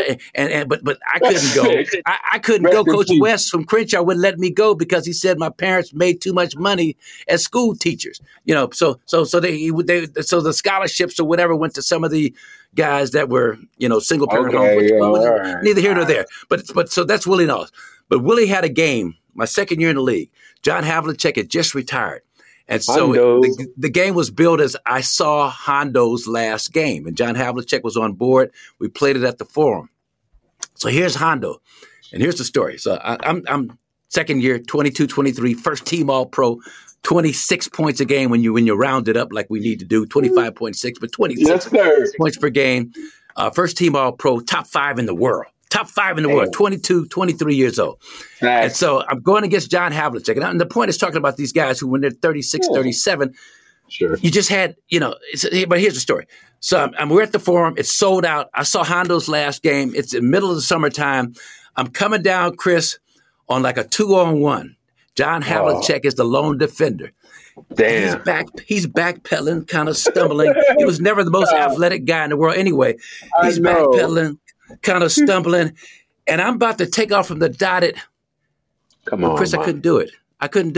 But I couldn't go. I couldn't go. Coach West from Crenshaw wouldn't let me go because he said my parents made too much money as school teachers. So the scholarships or whatever went to some of the guys that were, single parent home. Neither here nor there. But so that's Willie Knowles. But Willie had a game my second year in the league. John Havlicek had just retired. And so the game was billed as I saw Hondo's last game. And John Havlicek was on board. We played it at the Forum. So here's Hondo. And here's the story. So I'm second year, 22, 23, first team All-Pro, 26 points a game when you round it up like we need to do, 25.6, but 26 points per game. First team All-Pro, top 5 in the world. Top 5 in the world, 22, 23 years old. Nice. And so I'm going against John Havlicek. And the point is talking about these guys who, when they're 36, 37, sure, you just had, but here's the story. So we're at the Forum. It's sold out. I saw Hondo's last game. It's in the middle of the summertime. I'm coming down, Chris, on like a 2-on-1. John Havlicek is the lone defender. Damn. He's backpedaling, kind of stumbling. He was never the most athletic guy in the world anyway. He's backpedaling, kind of stumbling, and I'm about to take off from the dotted. Come on, Chris, man. I couldn't do it. I couldn't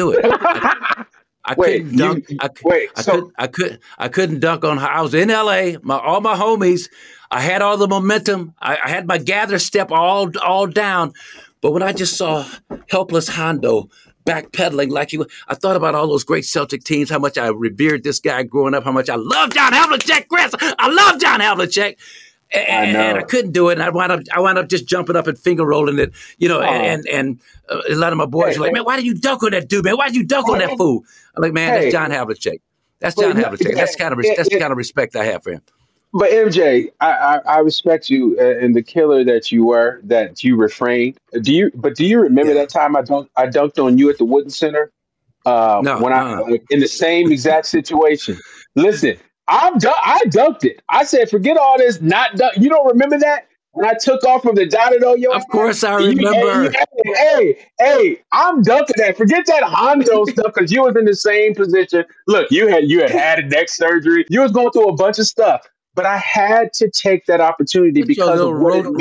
dunk. I couldn't dunk on. I was in LA. All my homies. I had all the momentum. I had my gather step all down. But when I just saw helpless Hondo backpedaling like he was, I thought about all those great Celtic teams, how much I revered this guy growing up, how much I love John Havlicek, Chris. I love John Havlicek. And I couldn't do it, and I wound up just jumping up and finger rolling it, and a lot of my boys were like, man, why did you dunk on that dude, man? Why did you dunk on that fool? I'm like, man, that's John Havlicek. That's John Havlicek. That's the kind of respect I have for him. But MJ, I respect you and the killer that you were, that you refrained. Do you remember that time I dunked on you at the Wooden Center? No, when I in the same exact situation. Listen. I dunked it. I said, forget all this not dunk. You don't remember that? When I took off from the dotted on your Of course I remember. Hey, I'm dunking that. Forget that Hondo stuff, because you was in the same position. Look, you had neck surgery. You was going through a bunch of stuff. But I had to take that opportunity because of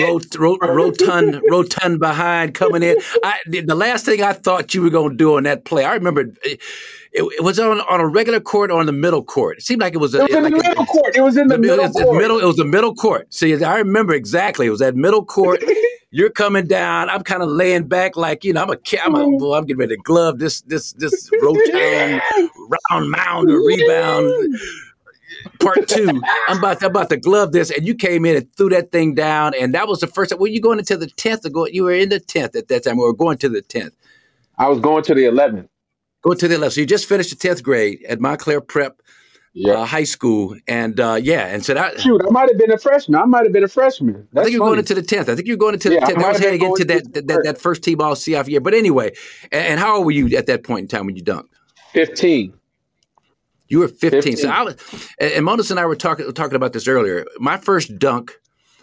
rotund behind coming in. The last thing I thought you were going to do on that play, I remember it was on a regular court or on the middle court. It seemed like it was in the middle court. It was in the middle court. It was the middle court. See, I remember exactly. It was that middle court. You're coming down. I'm kind of laying back like, I'm getting ready to glove this rotund round mound or rebound. Part 2, I'm about to glove this, and you came in and threw that thing down, and that was the first time. Were you going into the 10th? You were in the 10th at that time. We were going to the 10th. I was going to the 11th. Going to the 11th. So you just finished the 10th grade at Montclair Prep High School, and and so that. Shoot, I might have been a freshman. I think you're going into the 10th. I think you're going into the 10th. I was heading into that first team all CIF year. But anyway, and how old were you at that point in time when you dunked? 15. You were 15. So I was, and Monos and I were talking about this earlier. My first dunk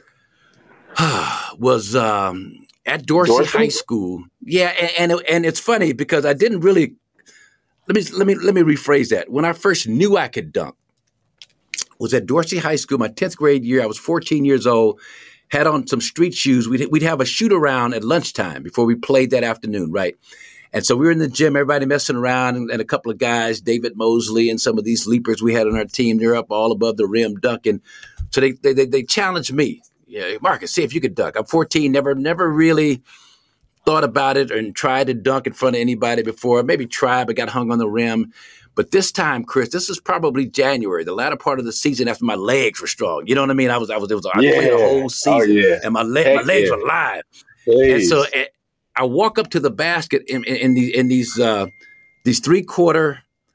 was at Dorsey High School. Yeah, and it's funny because I didn't really. Let me rephrase that. When I first knew I could dunk was at Dorsey High School, my 10th grade year. I was 14 years old. Had on some street shoes. We'd have a shoot around at lunchtime before we played that afternoon, right? And so we were in the gym, everybody messing around, and a couple of guys, David Mosley and some of these leapers we had on our team, they're up all above the rim dunking. So they challenged me. Yeah, Marcus, see if you could dunk. I'm 14, never really thought about it and tried to dunk in front of anybody before. Maybe tried, but got hung on the rim. But this time, Chris, this is probably January, the latter part of the season after my legs were strong. You know what I mean? I played the whole season, and my legs were live. And so I walk up to the basket in these 3/4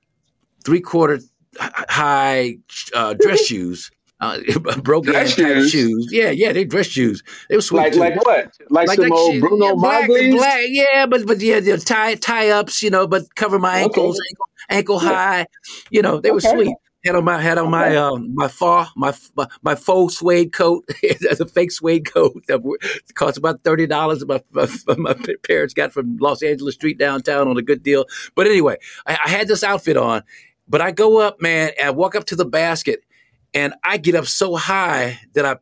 high dress shoes, broken type shoes. Yeah, they dress shoes. They were sweet. Like what? Like some old Bruno Magli? Black, yeah, but tie ups, but cover my ankles, ankle high. They were sweet. Had on my faux suede coat, a fake suede coat that cost about $30. My parents got from Los Angeles Street downtown on a good deal. But anyway, I had this outfit on, but I go up, man, and I walk up to the basket, and I get up so high that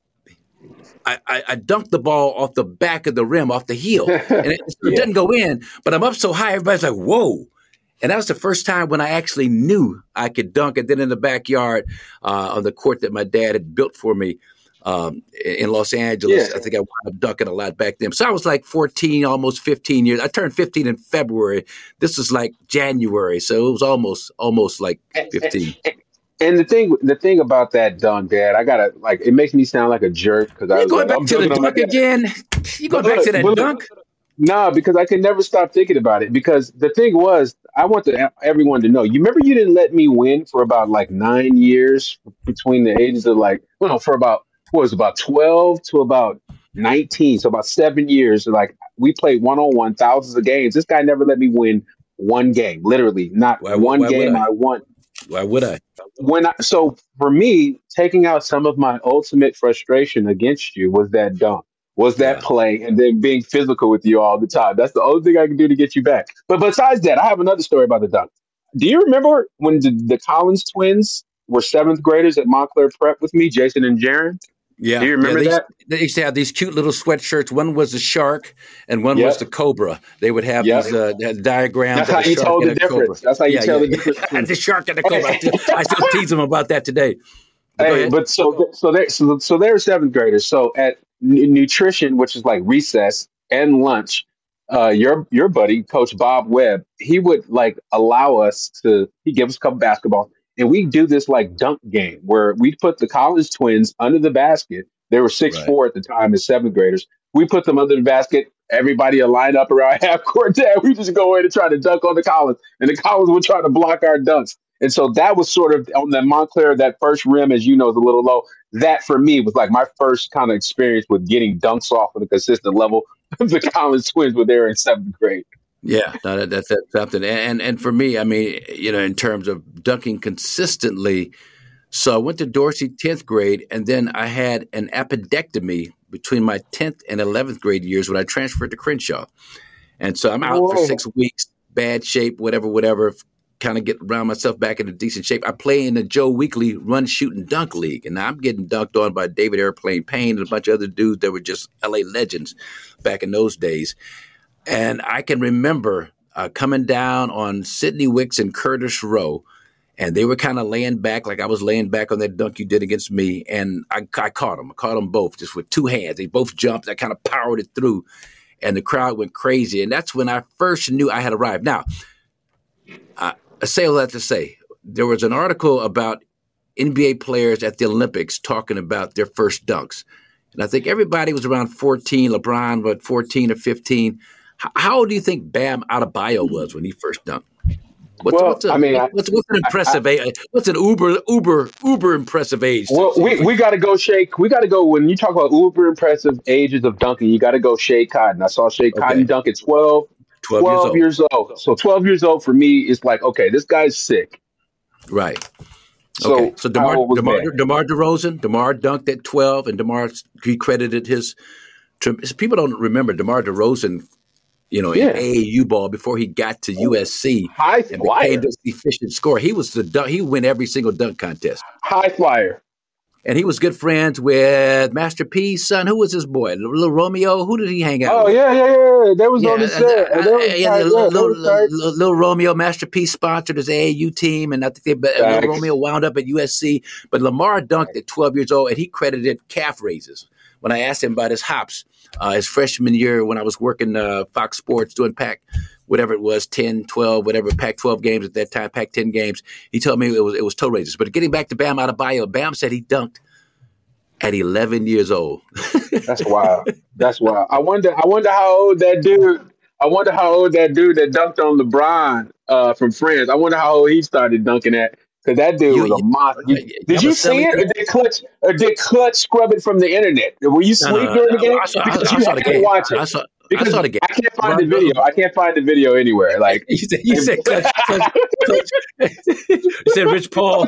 I dunked the ball off the back of the rim, off the heel, and it doesn't go in. But I'm up so high, everybody's like, "Whoa!" And that was the first time when I actually knew I could dunk. And then in the backyard on the court that my dad had built for me, in Los Angeles. Yeah. I think I wound up dunking a lot back then. So I was like 14, almost 15 years. I turned 15 in February. This was like January, so it was almost like 15. And the thing about that dunk, Dad, I gotta it makes me sound like a jerk because I was going back to the dunk again. You going back to that dunk? No, because I could never stop thinking about it. Because the thing was, I want everyone to know. You remember you didn't let me win for about 9 years between the ages of for about 12 to about 19, so about 7 years. We played 1-on-1 thousands of games. This guy never let me win one game. Literally, not one game I won. Why would I? So for me, taking out some of my ultimate frustration against you was that dunk, was that play, and then being physical with you all the time. That's the only thing I can do to get you back. But besides that, I have another story about the dunk. Do you remember when the Collins twins were 7th graders at Montclair Prep with me, Jason and Jaron? Yeah. Do you remember that? They used to have these cute little sweatshirts. One was the shark and one was the cobra. They would have these diagrams. That's how you tell the difference. That's how you tell the difference. The shark and the cobra. I still tease them about that today. But so they're 7th graders. So at nutrition, which is like recess and lunch, your buddy, Coach Bob Webb, he would allow us he'd give us a couple basketballs. And we do this dunk game where we put the Collins twins under the basket. They were 6'4" at the time as 7th graders. We put them under the basket. Everybody will line up around half court. We just go in and try to dunk on the Collins. And the Collins would try to block our dunks. And so that was sort of on the Montclair, that first rim, as you know, is a little low. That for me was my first kind of experience with getting dunks off at a consistent level. The Collins twins were there in 7th grade. Yeah, no, that's something. And for me, I mean, in terms of dunking consistently, so I went to Dorsey 10th grade, and then I had an appendectomy between my 10th and 11th grade years when I transferred to Crenshaw. And so I'm out for 6 weeks, bad shape, whatever, kind of get around myself back into decent shape. I play in the Joe Weekly Run, Shoot, and Dunk League, and I'm getting dunked on by David Airplane Payne and a bunch of other dudes that were just LA legends back in those days. And I can remember coming down on Sidney Wicks and Curtis Rowe, and they were kind of laying back like I was laying back on that dunk you did against me, and I caught them. I caught them both just with two hands. They both jumped. I kind of powered it through, and the crowd went crazy. And that's when I first knew I had arrived. Now, I say all that to say, there was an article about NBA players at the Olympics talking about their first dunks. And I think everybody was around 14. LeBron, what, 14 or 15. How old do you think Bam Adebayo was when he first dunked? What's an impressive age? What's an uber impressive age? Well, we got to go, Shea. We got to go, when you talk about uber impressive ages of dunking, you got to go Shea Cotton. I saw Shea Cotton dunk at 12 years old. So 12 years old for me is okay, this guy's sick. Right. So DeMar DeRozan, DeMar dunked at 12, and DeMar, he credited his – people don't remember DeMar DeRozan – in AAU ball before he got to USC and became this efficient scorer. He was he win every single dunk contest. High flyer. And he was good friends with Master P's son. Who was his boy? Little Romeo? Who did he hang out with? Yeah. That was on the set. Little Romeo, Master P sponsored his AAU team, and I think Little Romeo wound up at USC. But Lamar dunked at 12 years old, and he credited calf raises. When I asked him about his hops, his freshman year when I was working Fox Sports doing Pac, whatever it was, 10, 12, whatever, Pac-12 games at that time, Pac-10 games, he told me it was toe raises. But getting back to Bam Adebayo, Bam said he dunked at 11 years old. That's wild. I wonder how old that dude. That dunked on LeBron from Friends. I wonder how old he started dunking at. Because that dude was a monster. Did you see it? Or did Clutch scrub it from the internet? Were you asleep during the game? I saw the game. Watch it. I saw the game. I can't find the video. I can't find the video anywhere. You said Clutch. You said Rich Paul,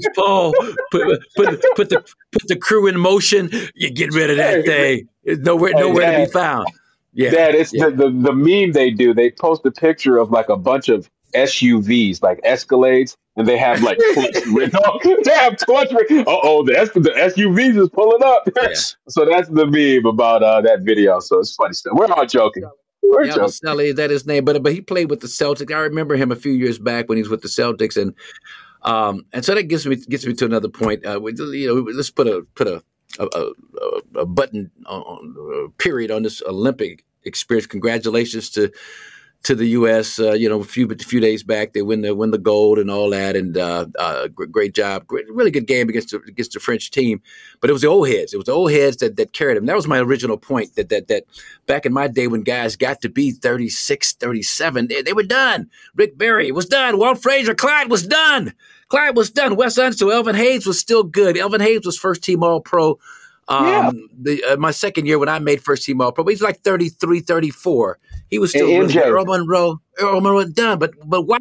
put the crew in motion. You get rid of that thing. It's nowhere to be found. Yeah, Dad, it's the meme they do. They post a picture of a bunch of SUVs, like Escalades, and they have Clutch written on. They have Clutch written. The SUVs is pulling up. Yeah. So that's the meme about that video. So it's funny stuff. We're all joking. Sully, that is his name, but he played with the Celtics. I remember him a few years back when he was with the Celtics, and so that gets me to another point. Let's put a a button period on this Olympic experience. Congratulations to the U.S. A few days back, they win the gold and all that, and great job, really good game against the French team. But it was the old heads. It was the old heads that carried them. That was my original point. That back in my day when guys got to be 36, 37, they were done. Rick Barry was done. Walt Frazier, Clyde was done. Wes Unseld, Elvin Hayes was still good. Elvin Hayes was first team All-Pro. My second year when I made first team All-Pro, but he's like 33, 34. He was still really good. Earl Monroe done. But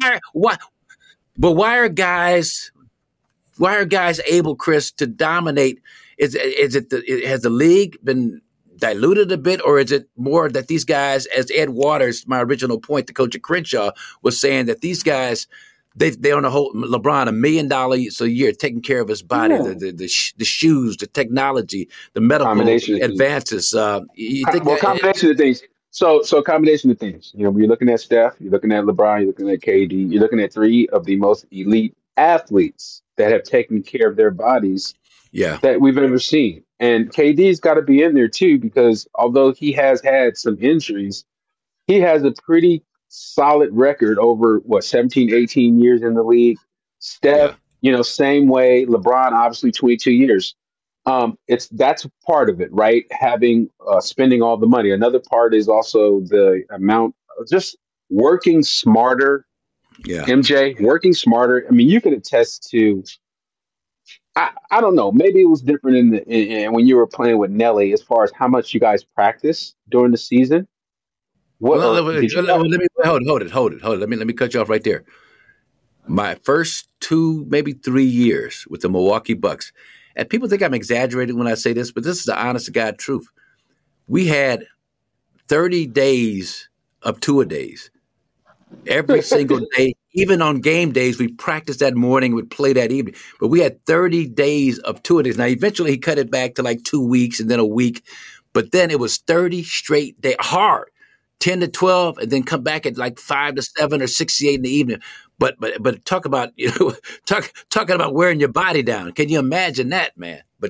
why are guys able, Chris, to dominate? Has the league been diluted a bit, or is it more that these guys, as Ed Waters, my original point, the coach at Crenshaw, was saying that these guys, they own LeBron $1 million a year, taking care of his body, the shoes, the technology, the medical advances. Combination of things. So combination of things. When you're looking at Steph, you're looking at LeBron, you're looking at KD, you're looking at three of the most elite athletes that have taken care of their bodies that we've ever seen. And KD's got to be in there too, because although he has had some injuries, he has a pretty solid record over 17, 18 years in the league. Steph, same way. LeBron, obviously 22 years. That's part of it, right? Having spending all the money. Another part is also the amount of just working smarter. Yeah, MJ, working smarter. I mean, you can attest to. I don't know. Maybe it was different in when you were playing with Nelly, as far as how much you guys practice during the season. Let me hold it. Let me cut you off right there. My first 2, maybe 3 years with the Milwaukee Bucks. And people think I'm exaggerating when I say this, but this is the honest to God truth. We had 30 days of two-a-days. Every single day, even on game days, we practiced that morning, we'd play that evening. But we had 30 days of two-a-days. Now, eventually he cut it back to like 2 weeks and then a week. But then it was 30 straight days, hard, 10 to 12, and then come back at like 5 to 7 or 6 to 8 in the evening. But talk about talking about wearing your body down. Can you imagine that, man? But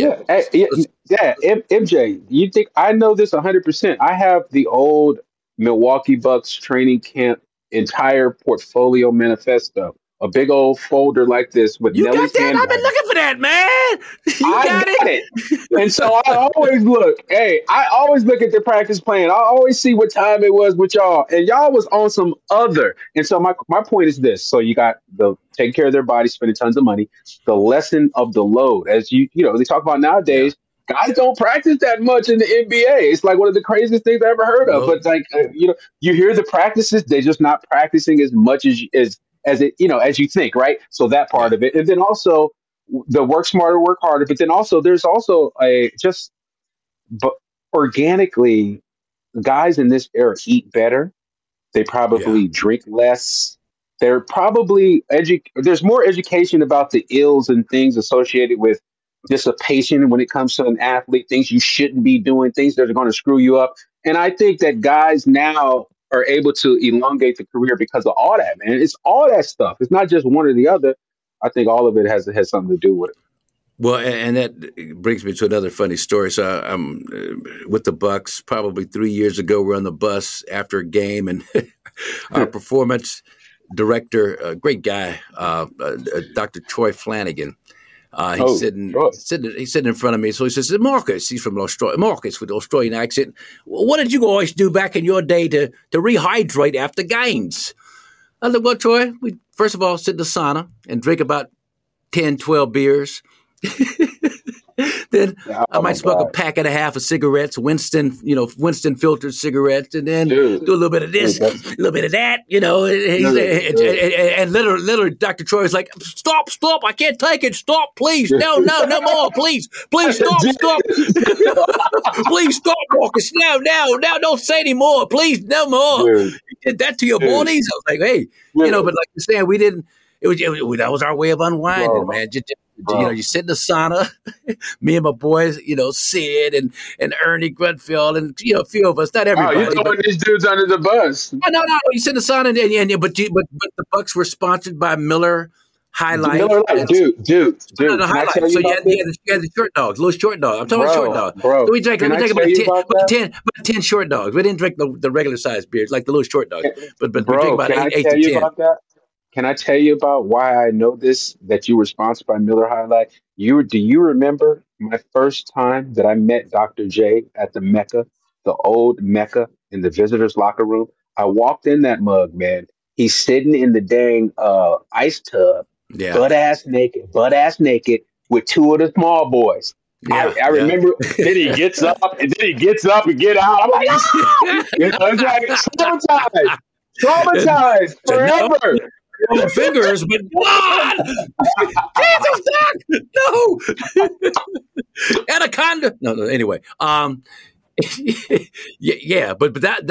MJ, you think I know this 100%? I have the old Milwaukee Bucks training camp entire portfolio manifesto, a big old folder like this with Nelly's handwriting. I've been looking for that, man. I got it. And so I always look at the practice plan. I always see what time it was with y'all, and y'all was on some other. And so my point is this: so you got the taking care of their body, spending tons of money, the lesson of the load, as they talk about nowadays. Guys don't practice that much in the NBA. It's like one of the craziest things I ever heard of. But you hear the practices, they're just not practicing as much as you think, right? So that part of it, and then also the work smarter, work harder. But then also there's also but organically, guys in this era eat better. They probably drink less. They're probably there's more education about the ills and things associated with dissipation when it comes to an athlete, things you shouldn't be doing, things that are going to screw you up. And I think that guys now are able to elongate the career because of all that, man. It's all that stuff. It's not just one or the other. I think all of it has something to do with it. Well, and that brings me to another funny story. So I'm with the Bucks probably 3 years ago. We're on the bus after a game, and our performance director, a great guy, Dr. Troy Flanagan, he's sitting in front of me. So he says, Marcus, he's from Australia, Marcus with the Australian accent. What did you guys do back in your day to rehydrate after games? I said, well, Troy, we first of all sit in the sauna and drink about 10, 12 beers. Then I might smoke a pack and a half of cigarettes, Winston filtered cigarettes, and then do a little bit of this, a little bit of that, and literally Dr. Troy is like, stop, I can't take it, stop, please, no more, please stop, please stop, Marcus, no, don't say any more, please, no more. You did that to your bodies? I was like, hey, but like you're saying, we didn't. That was our way of unwinding, man. You sit in the sauna, me and my boys, Sid and Ernie Grunfeld and a few of us, not everybody. Oh, you're throwing these dudes under the bus. No. You sit in the sauna, but the Bucks were sponsored by Miller highlight. Miller Lite, dude. No, the highlight. So you had the short dogs, little short dogs. I'm talking about short dogs. Bro, so we drank about 10 short dogs. We didn't drink the regular sized beers like the little short dogs. But we drank about 8 to 10. About that? Can I tell you about why I know this? That you were sponsored by Miller High Life. Do you remember my first time that I met Dr. J at the Mecca, the old Mecca in the visitors' locker room? I walked in that mug, man. He's sitting in the dang ice tub. Yeah. Butt ass naked with two of the small boys. Yeah, I remember. Then he gets up and get out. I'm like, it's like traumatized forever. No fingers, but God, Jesus, no, anaconda. No. Anyway, yeah, but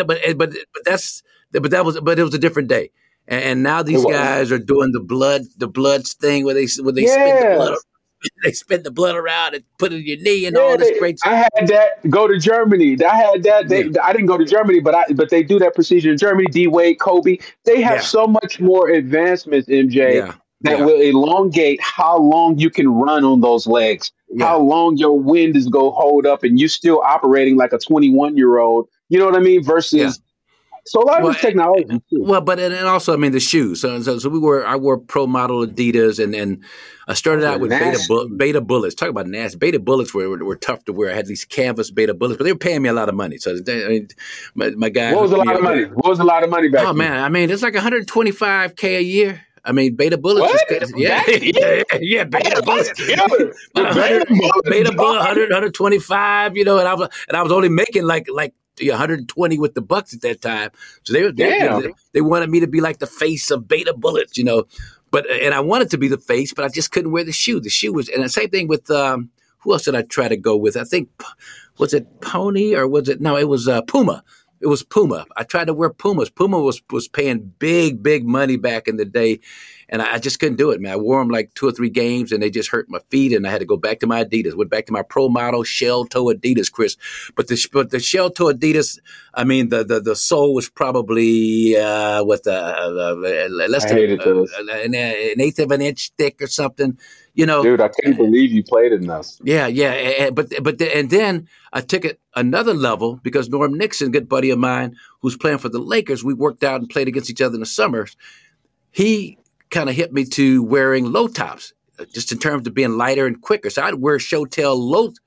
it was a different day. And now these guys are doing the blood thing where they spit the blood. They spit the blood around and put it in your knee and all this great stuff. I had that go to Germany. I had that. I didn't go to Germany, but they do that procedure in Germany. D Wade, Kobe. They have so much more advancements, MJ, that will elongate how long you can run on those legs. Yeah. How long your wind is go hold up, and you still operating like a 21-year-old. You know what I mean? Versus. So a lot of technology too. Well, but and also, I mean, the shoes. So I wore Pro Model Adidas, and I started out with Beta Bullets. Talk about nasty. Beta Bullets were tough to wear. I had these canvas Beta Bullets, but they were paying me a lot of money. So my guy. What was a lot of money? What was a lot of money back then? Oh man, I mean, it's like $125K a year. I mean, Beta Bullets. Yeah, Beta Bullets. Beta Bullet, 125. You know, and I was only making like 120 with the Bucks at that time. So they wanted me to be like the face of Beta Bullets, you know. And I wanted to be the face, but I just couldn't wear the shoe. The shoe was, and the same thing with who else did I try to go with? I think was it Pony or was it? No, it was Puma. It was Puma. I tried to wear Pumas. Puma was paying big money back in the day. And I just couldn't do it, man. I wore them like 2 or 3 games, and they just hurt my feet, and I had to go back to my Adidas. Went back to my Pro Model shell toe Adidas, Chris. But the shell toe Adidas, I mean, the sole was probably less than an eighth of an inch thick or something. You know, dude, I can't believe you played in those. Yeah, but then I took it another level because Norm Nixon, good buddy of mine, who's playing for the Lakers, we worked out and played against each other in the summers. He kind of hit me to wearing low tops, just in terms of being lighter and quicker. So I'd wear shell toe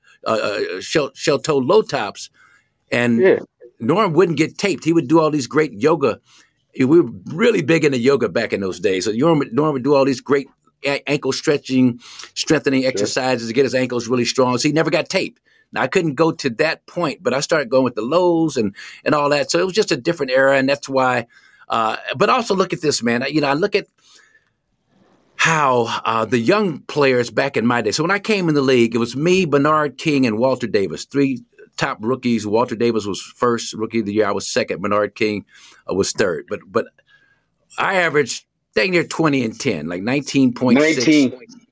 low tops, and Norm wouldn't get taped. He would do all these great yoga. We were really big into yoga back in those days. So Norm would do all these great ankle strengthening exercises to get his ankles really strong. So he never got taped. Now, I couldn't go to that point, but I started going with the lows and all that. So it was just a different era, and that's why. But also look at this, man. You know, I look at how the young players back in my day. So when I came in the league, it was me, Bernard King, and Walter Davis, 3 top rookies. Walter Davis was first rookie of the year. I was second. Bernard King was third. But I averaged dang near 20 and 10, like 19.6,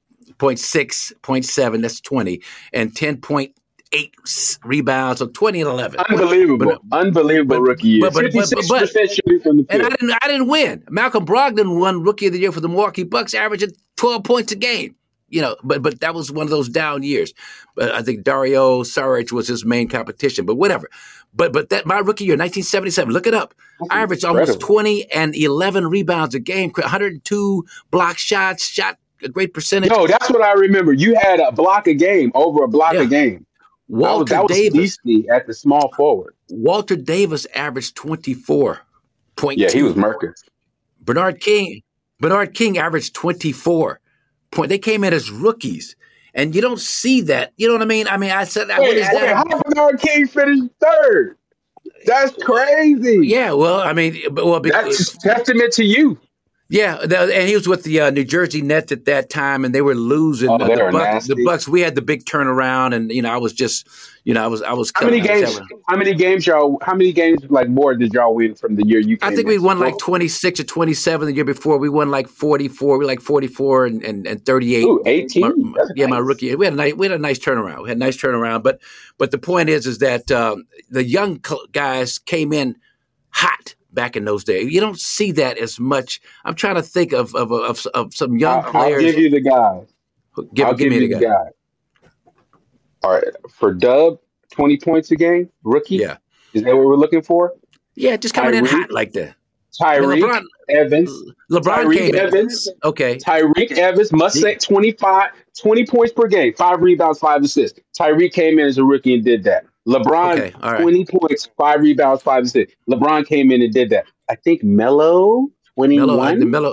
0.7, that's 20, and 10.8 rebounds, so 20 and 11. Unbelievable rookie year. 56% shooting from the field. And I didn't win. Malcolm Brogdon won Rookie of the Year for the Milwaukee Bucks, averaging 12 points a game. You know, but that was one of those down years. But I think Dario Saric was his main competition. But whatever. But that my rookie year, 1977. Look it up. I averaged almost 20 and 11 rebounds a game, 102 block shots, shot a great percentage. No, that's what I remember. You had a block a game over a block a game. Walter Davis at the small forward. Walter Davis averaged 24.2. Yeah, he was murking. Bernard King averaged 24. They came in as rookies, and you don't see that. You know what I mean? I said, how Bernard King finished third? That's crazy. Yeah, well, I mean, that's testament to you. Yeah, and he was with the New Jersey Nets at that time, and they were losing. The Bucks. We had the big turnaround, and I was just, I was. How many games like more did y'all win from the year you came? I think we won like 26 or 27 the year before. We won like 44. We were like 44 and 38. Ooh, 18. My rookie. We had a nice turnaround. But the point is that the young guys came in hot. back in those days. You don't see that as much. I'm trying to think of some young players. I'll give you the guy. Give me the guy. All right, for Dub, 20 points a game, rookie. Yeah, is that what we're looking for? Yeah, just coming in hot like that. Tyreek Evans. LeBron Evans. Okay. Tyreek Evans must say 20 points per game, 5 rebounds, 5 assists. Tyreek came in as a rookie and did that. LeBron, 20 points, 5 rebounds, 5 assists. LeBron came in and did that. I think Melo, 21. Melo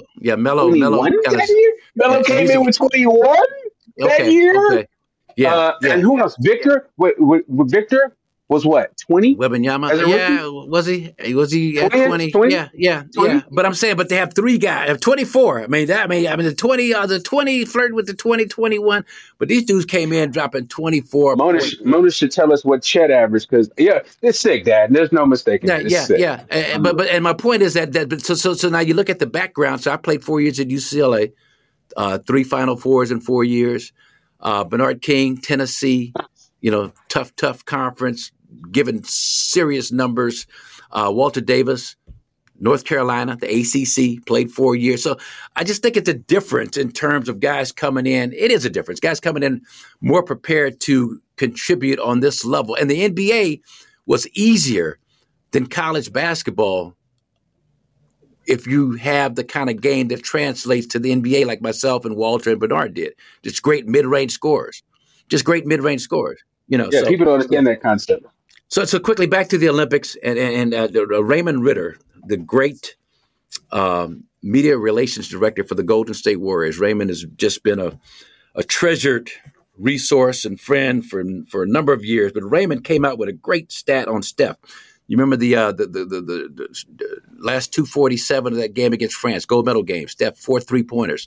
came in with 21 that year. Okay. Yeah. And who else? Victor? Victor was what, 20? Wembanyama. Yeah, was he at 20? 20? Yeah. But I'm saying, they have 3 guys, 24. I mean, the 20 flirted with the 2021, but these dudes came in dropping 24. Mona should tell us what Chet averaged, because it's sick, Dad. There's no mistake. And my point is that so now you look at the background. So I played 4 years at UCLA, 3 Final Fours in 4 years. Bernard King, Tennessee, tough conference, given serious numbers. Walter Davis, North Carolina, the ACC, played 4 years. So I just think it's a difference in terms of guys coming in. It is a difference. Guys coming in more prepared to contribute on this level. And the NBA was easier than college basketball if you have the kind of game that translates to the NBA like myself and Walter and Bernard did. Just great mid-range scorers. People don't understand that concept. So quickly back to the Olympics and Raymond Ritter, the great media relations director for the Golden State Warriors. Raymond has just been a treasured resource and friend for a number of years. But Raymond came out with a great stat on Steph. You remember the last 247 of that game against France, gold medal game. Steph, 4 3-pointers.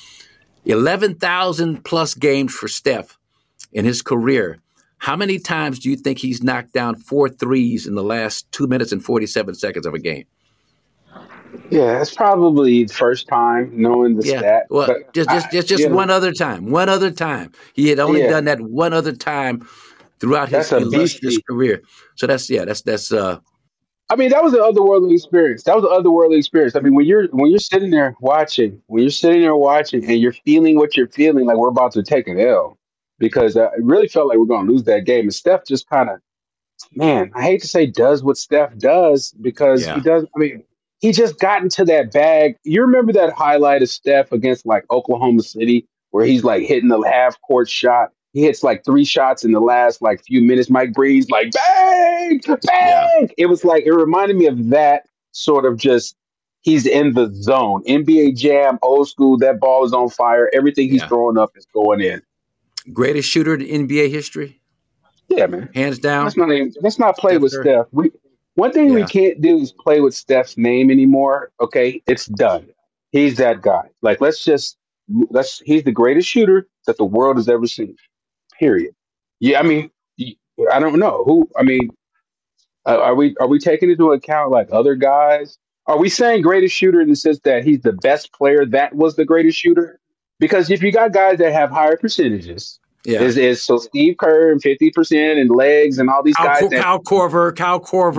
11,000 plus games for Steph in his career. How many times do you think he's knocked down 4 threes in the last 2 minutes and 47 seconds of a game? Yeah, it's probably the first time knowing the stat. Well, just one other time. One other time. He had only done that one other time throughout his illustrious career. So that's. I mean, that was an otherworldly experience. I mean, when you're sitting there watching, and you're feeling what you're feeling, like we're about to take an L, because it really felt like we're going to lose that game. And Steph just kind of, I hate to say does what Steph does, because he does. I mean, he just got into that bag. You remember that highlight of Steph against like Oklahoma City where he's like hitting the half court shot? He hits like 3 shots in the last like few minutes. Mike Breeze like bang, bang. Yeah. It was like, it reminded me of that sort of just, he's in the zone. NBA Jam, old school, that ball is on fire. Everything he's throwing up is going in. Greatest shooter in NBA history? Yeah, man. Hands down. Let's not play with Steph. One thing we can't do is play with Steph's name anymore. Okay, it's done. He's that guy. Like, he's the greatest shooter that the world has ever seen. Period. Yeah, I mean, I don't know who. I mean, are we taking into account like other guys? Are we saying greatest shooter in the sense that he's the best player that was the greatest shooter? Because if you got guys that have higher percentages, so Steve Kerr and 50% and legs and all these guys. Kyle Korver, Kyle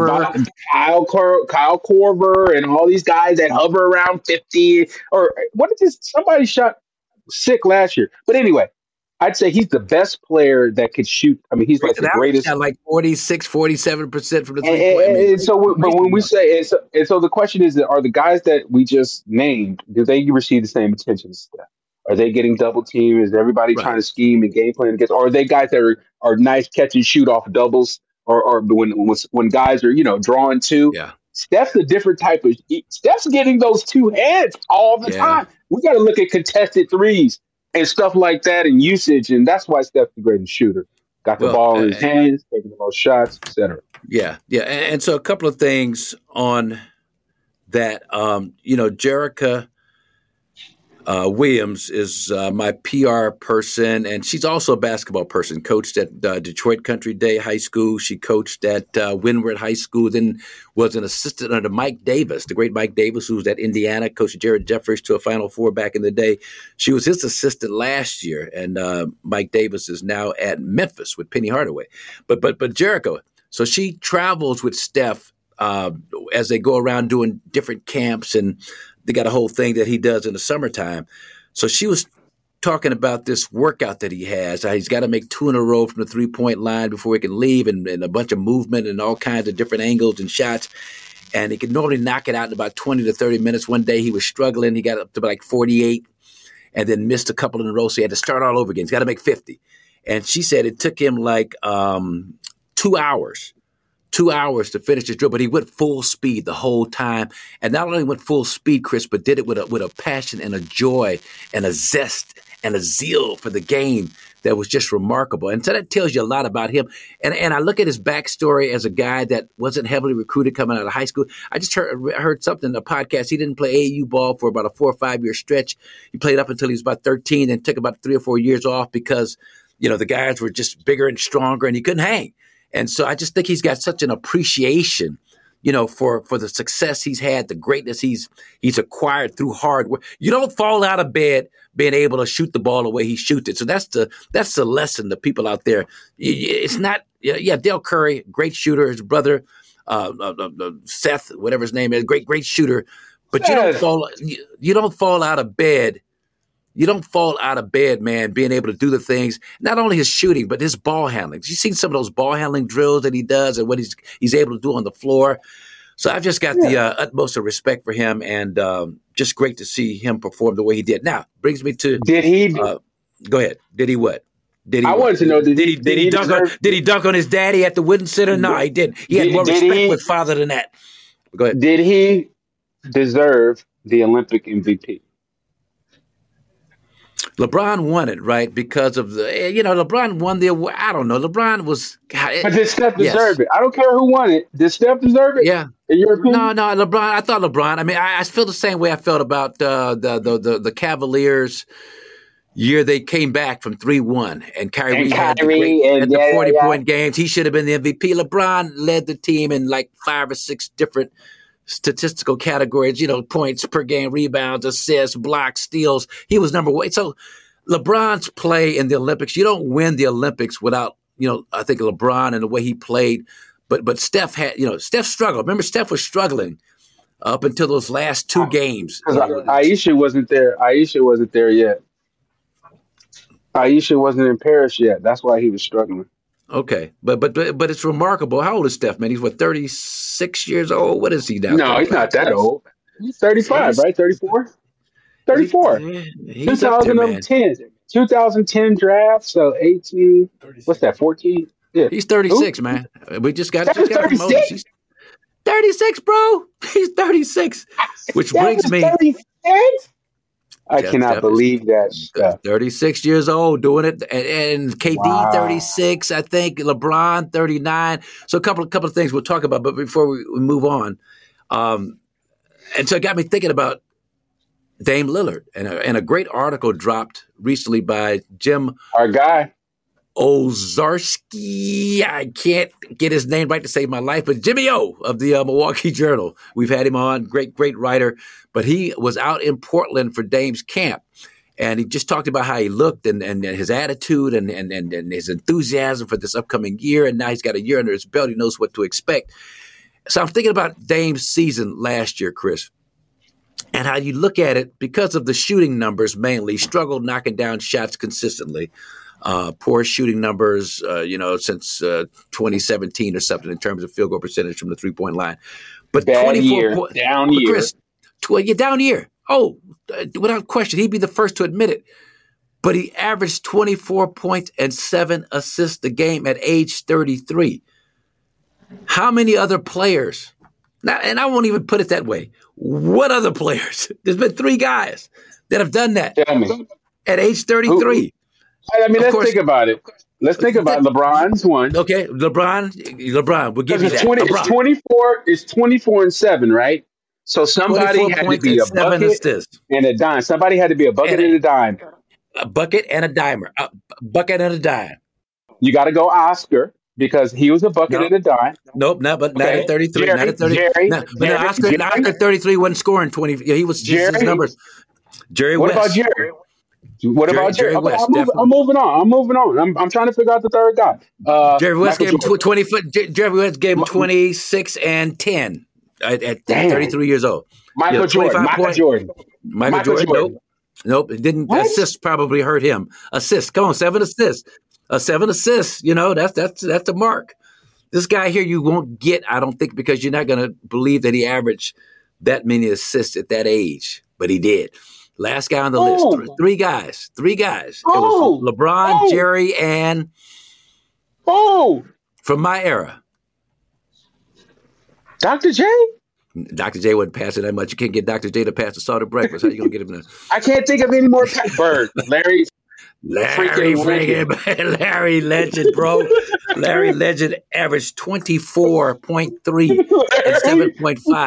Korver, and all these guys that hover around 50. Or what is this? Somebody shot sick last year. But anyway, I'd say he's the best player that could shoot. I mean, he's like the greatest. Like 46, 47% from the three-point. But when we say, so the question is, are the guys that we just named, do they receive the same attention as Steph? Are they getting double teamed? Is everybody trying to scheme and game plan against? Or are they guys that are nice catch and shoot off doubles? Or when guys are drawing 2? Yeah. Steph's a different type of. Steph's getting those 2 hands all the time. We got to look at contested threes and stuff like that and usage, and that's why Steph's the greatest shooter. Got the ball in his hands, taking the most shots, etc. Yeah. And so a couple of things on that. Jerica Williams is my PR person, and she's also a basketball person. Coached at Detroit Country Day High School. She coached at Windward High School, then was an assistant under Mike Davis, the great Mike Davis, who was at Indiana, coached Jared Jeffries to a Final Four back in the day. She was his assistant last year, and Mike Davis is now at Memphis with Penny Hardaway. But Jericho, so she travels with Steph as they go around doing different camps, and they got a whole thing that he does in the summertime. So she was talking about this workout that he has. He's got to make 2 in a row from the 3-point line before he can leave, and a bunch of movement and all kinds of different angles and shots. And he could normally knock it out in about 20 to 30 minutes. One day he was struggling. He got up to like 48 and then missed a couple in a row. So he had to start all over again. He's got to make 50. And she said it took him like 2 hours. 2 hours to finish his drill, but he went full speed the whole time. And not only went full speed, Chris, but did it with a passion and a joy and a zest and a zeal for the game that was just remarkable. And so that tells you a lot about him. And I look at his backstory as a guy that wasn't heavily recruited coming out of high school. I just heard something in a podcast. He didn't play AAU ball for about a 4 or 5 year stretch. He played up until he was about 13 and took about 3 or 4 years off because, the guys were just bigger and stronger and he couldn't hang. And so I just think he's got such an appreciation, for the success he's had, the greatness he's acquired through hard work. You don't fall out of bed being able to shoot the ball the way he shoots it. So that's the lesson to people out there. It's not, Dell Curry, great shooter, his brother, Seth, whatever his name is, great shooter. But you don't fall out of bed. You don't fall out of bed, man, being able to do the things, not only his shooting, but his ball handling. You've seen some of those ball handling drills that he does and what he's able to do on the floor. So I've just got the utmost of respect for him, and just great to see him perform the way he did. Now, brings me to – Did he go ahead. Did he what? Wanted to know, did he dunk on his daddy at the Wooden Center? No, he didn't. He had more respect with father than that. Go ahead. Did he deserve the Olympic MVP? LeBron won it, right? Because of LeBron won the award. I don't know. LeBron was. But did Steph deserve it? I don't care who won it. Did Steph deserve it? Yeah. In your opinion? No, LeBron. I thought LeBron. I mean, I feel the same way I felt about the Cavaliers year they came back from 3-1, and Kyrie had the 40-point games. He should have been the MVP. LeBron led the team in like 5 or 6 different statistical categories, points per game, rebounds, assists, blocks, steals. He was number 1. So LeBron's play in the Olympics, you don't win the Olympics without, I think LeBron and the way he played. But Steph had, Steph struggled. Remember, Steph was struggling up until those last 2 games. Aisha wasn't there. Aisha wasn't there yet. Aisha wasn't in Paris yet. That's why he was struggling. Okay, but it's remarkable. How old is Steph, man? He's 36 years old? What is he now? No, he's not that old. He's 35, right? 34? 34. He's 2010. 2010 draft, so 18. What's that, 14? Yeah. He's 36, man. We just got him. 36? 36, bro. He's 36. Which brings me... 36? I cannot believe that stuff. 36 years old doing it, and KD 36, I think. LeBron 39. So a couple of things we'll talk about, but before we move on, and so it got me thinking about Dame Lillard, and a great article dropped recently by Jim, our guy, Owczarski. I can't get his name right to save my life, but Jimmy O of the Milwaukee Journal. We've had him on, great writer. But he was out in Portland for Dame's camp, and he just talked about how he looked and his attitude and his enthusiasm for this upcoming year. And now he's got a year under his belt. He knows what to expect. So I'm thinking about Dame's season last year, Chris, and how you look at it because of the shooting numbers mainly, struggled knocking down shots consistently. Poor shooting numbers, since 2017 or something in terms of field goal percentage from the 3-point line. But down year. Chris, down year. Oh, without question, he'd be the first to admit it. But he averaged 24 points and 7 assists a game at age 33. How many other players? Now, and I won't even put it that way. What other players? There's been 3 guys that have done that at age 33. I mean, let's think about it. Let's think about it. LeBron's one. Okay, LeBron. We'll give you that. It's 24 and 7, right? So somebody had to be a bucket and a dime. Somebody had to be a bucket and a dime. A bucket and a dimer. A bucket and a dime. You got to go Oscar because he was a bucket and a dime. Nope, not at 33. Not at 33. Oscar at 33 wasn't scoring 20. Yeah, he was just his numbers. Jerry West. What about Jerry? What about Jerry West? I'm moving on. I'm trying to figure out the third guy. Jerry West gave him 20 foot. Jerry West gave him 26 and 10 at 33 years old. Michael Jordan. Nope. It didn't. What? Assists probably hurt him. Assists. Come on, 7 assists. 7 assists. That's a mark. This guy here you won't get, I don't think, because you're not going to believe that he averaged that many assists at that age, but he did. Last guy on the list. Three guys. It was LeBron, Jerry, and from my era. Dr. J? Dr. J wouldn't pass it that much. You can't get Dr. J to pass the starter breakfast. How you going to get him there? I can't think of any more. Bird. Larry Legend, bro. Larry Legend averaged 24.3 and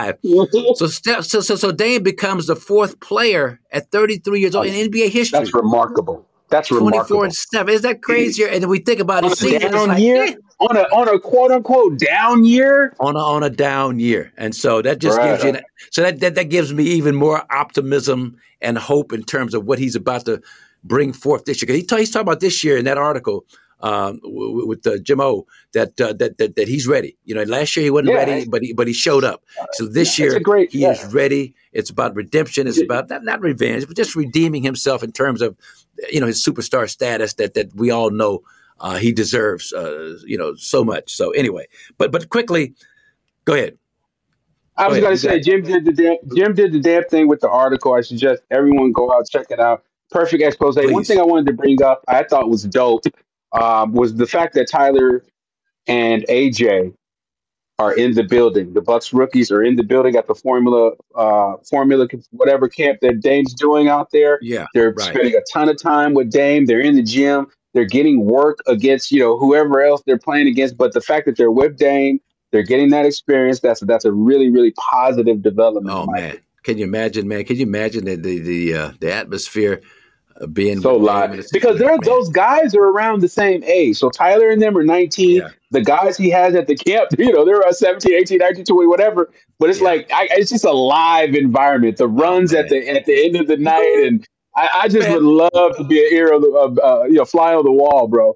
7.5. So Dame becomes the fourth player at 33 years old in NBA history. That's remarkable. 24 and 7. Is that crazy? And then we think about his season. On a quote unquote down year. On a down year. And so that just gives you that gives me even more optimism and hope in terms of what he's about to bring forth this year. He's talking about this year in that article with Jim O that he's ready. Last year he wasn't ready, but he showed up. So this year he is ready. It's about redemption. It's about not revenge, but just redeeming himself in terms of his superstar status that we all know he deserves. So much. So anyway, but quickly, go ahead. I was going to say Jim did the damn thing with the article. I suggest everyone go out, check it out. Perfect expose. Please. One thing I wanted to bring up, I thought was dope, was the fact that Tyler and AJ are in the building. The Bucks rookies are in the building at the Formula whatever camp that Dame's doing out there. Yeah, they're spending a ton of time with Dame. They're in the gym. They're getting work against whoever else they're playing against. But the fact that they're with Dame, they're getting that experience. That's a really, really positive development. Oh man, can you imagine, man? Can you imagine the atmosphere? Being so live because those guys are around the same age. So Tyler and them are 19. Yeah. The guys he has at the camp, they're around 17, 18, 19, 20, whatever. But it's it's just a live environment. The runs at the end of the night, and I just would love to be an ear of fly on the wall, bro.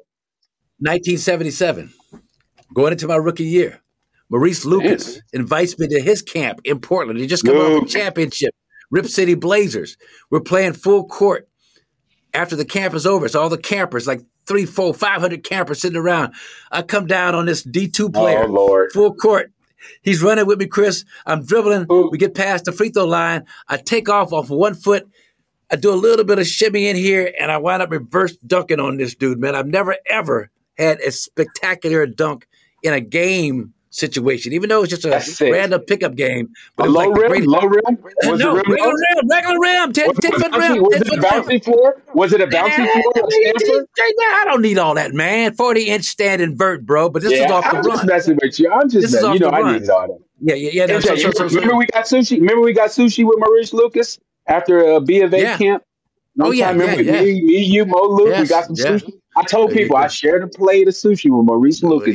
1977, going into my rookie year, Maurice Lucas invites me to his camp in Portland. He just come off a championship, Rip City Blazers. We're playing full court. After the camp is over, it's all the campers, like 300, 400, 500 campers sitting around. I come down on this D2 player, full court. He's running with me, Chris. I'm dribbling. Ooh. We get past the free throw line. I take off 1 foot. I do a little bit of shimmy in here, and I wind up reverse dunking on this dude, man. I've never, ever had a spectacular dunk in a game situation, even though it's just a random pickup game. But low rim? Regular rim, 10-foot rim. Was it a bouncy floor? Was it a bouncy floor? I don't need all that, man. 40-inch standing vert, bro. But this is off the run. I'm just messing with you. I need all that. Yeah. Remember we got sushi? Remember we got sushi with Maurice Lucas after a B of A camp? Me, you, Mo, Luke, we got some sushi. I told people I shared a plate of sushi with Maurice Lucas.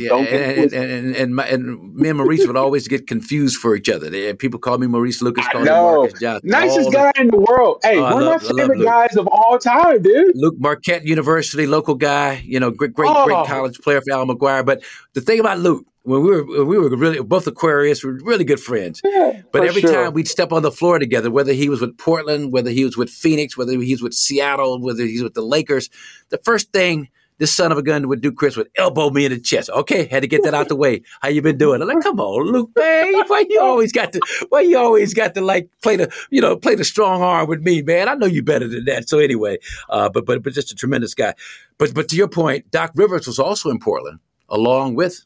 And me and Maurice would always get confused for each other. People call me Maurice Lucas, call me Marcus Johnson. Nicest guy in the world. Hey, one of my favorite guys of all time, dude. Luke, Marquette University, local guy, great college player for Al McGuire. But the thing about Luke, when we were really both Aquarius, we were really good friends. Yeah, but every time we'd step on the floor together, whether he was with Portland, whether he was with Phoenix, whether he was with Seattle, whether he's with the Lakers, the first thing this son of a gun would do, Chris, would elbow me in the chest. Okay, had to get that out the way. How you been doing? I'm like, come on, Luke, man. Why you always got to like play the strong arm with me, man? I know you better than that. So anyway, but just a tremendous guy. But to your point, Doc Rivers was also in Portland, along with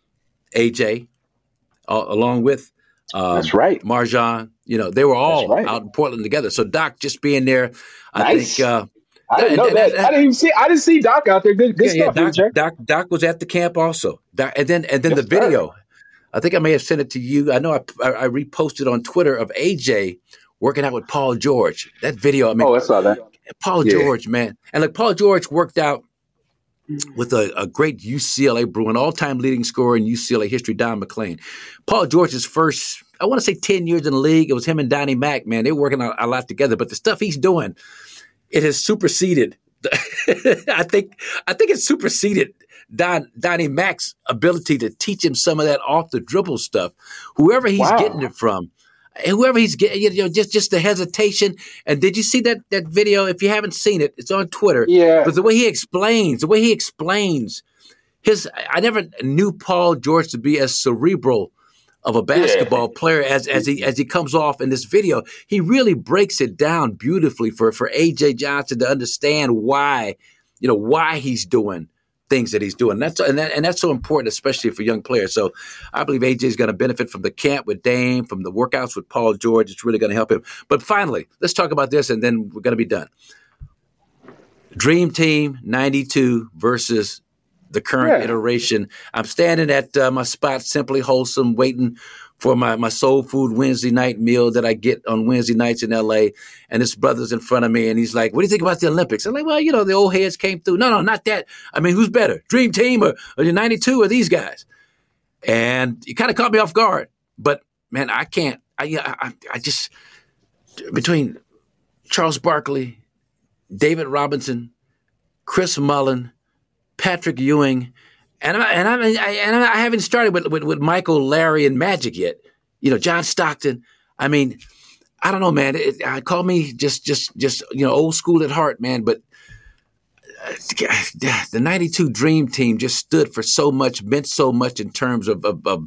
AJ, along with that's right, Marjan. They were all out in Portland together. So Doc just being there, I think. I didn't know that. I didn't see Doc out there. Good stuff. Doc was at the camp also. And then the video. I think I may have sent it to you. I know I reposted on Twitter of AJ working out with Paul George. That video. I saw that. Paul George, man, and Paul George worked out with a great UCLA Bruin, all-time leading scorer in UCLA history, Don McClain. Paul George's first, I want to say 10 years in the league, it was him and Donnie Mack, man. They were working a lot together. But the stuff he's doing, it has superseded. I think it superseded Donnie Mac's ability to teach him some of that off the dribble stuff. Whoever he's getting it from, whoever he's getting, just the hesitation. And did you see that video? If you haven't seen it, it's on Twitter. Yeah. But the way he explains I never knew Paul George to be as cerebral of a basketball player as he comes off in this video. He really breaks it down beautifully for AJ Johnson to understand why he's doing things that he's doing. And that's so important, especially for young players. So I believe AJ is going to benefit from the camp with Dame, from the workouts with Paul George. It's really going to help him. But finally, let's talk about this, and then we're going to be done. Dream Team 92 versus the current iteration. I'm standing at my spot, Simply Wholesome, waiting for my soul food Wednesday night meal that I get on Wednesday nights in L.A., and this brother's in front of me, and he's like, what do you think about the Olympics? I'm like, well, the old heads came through. No, not that. I mean, who's better, Dream Team or the 92 or these guys? And you kind of caught me off guard. But, man, I can't. I just – between Charles Barkley, David Robinson, Chris Mullin, Patrick Ewing, and I haven't started with Michael, Larry, and Magic yet. John Stockton. I mean, I don't know, man. Call me just old school at heart, man. But the 92 Dream Team just stood for so much, meant so much in terms of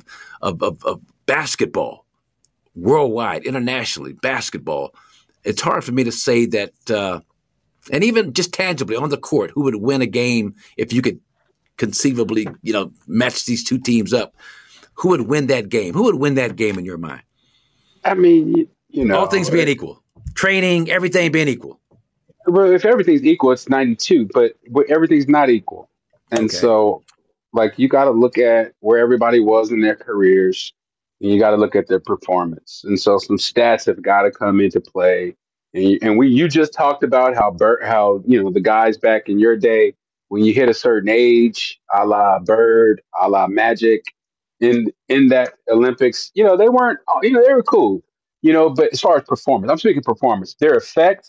basketball, worldwide, internationally, basketball. It's hard for me to say that. And even just tangibly on the court, who would win a game if you could conceivably, match these two teams up? Who would win that game? Who would win that game in your mind? I mean, all things being equal, training, everything being equal. Well, if everything's equal, it's 92, but everything's not equal. And so, you got to look at where everybody was in their careers, and you got to look at their performance. And so some stats have got to come into play. And you just talked about how the guys back in your day, when you hit a certain age, a la Bird, a la Magic, in that Olympics, they weren't, they were cool, but as far as performance, I'm speaking performance, their effect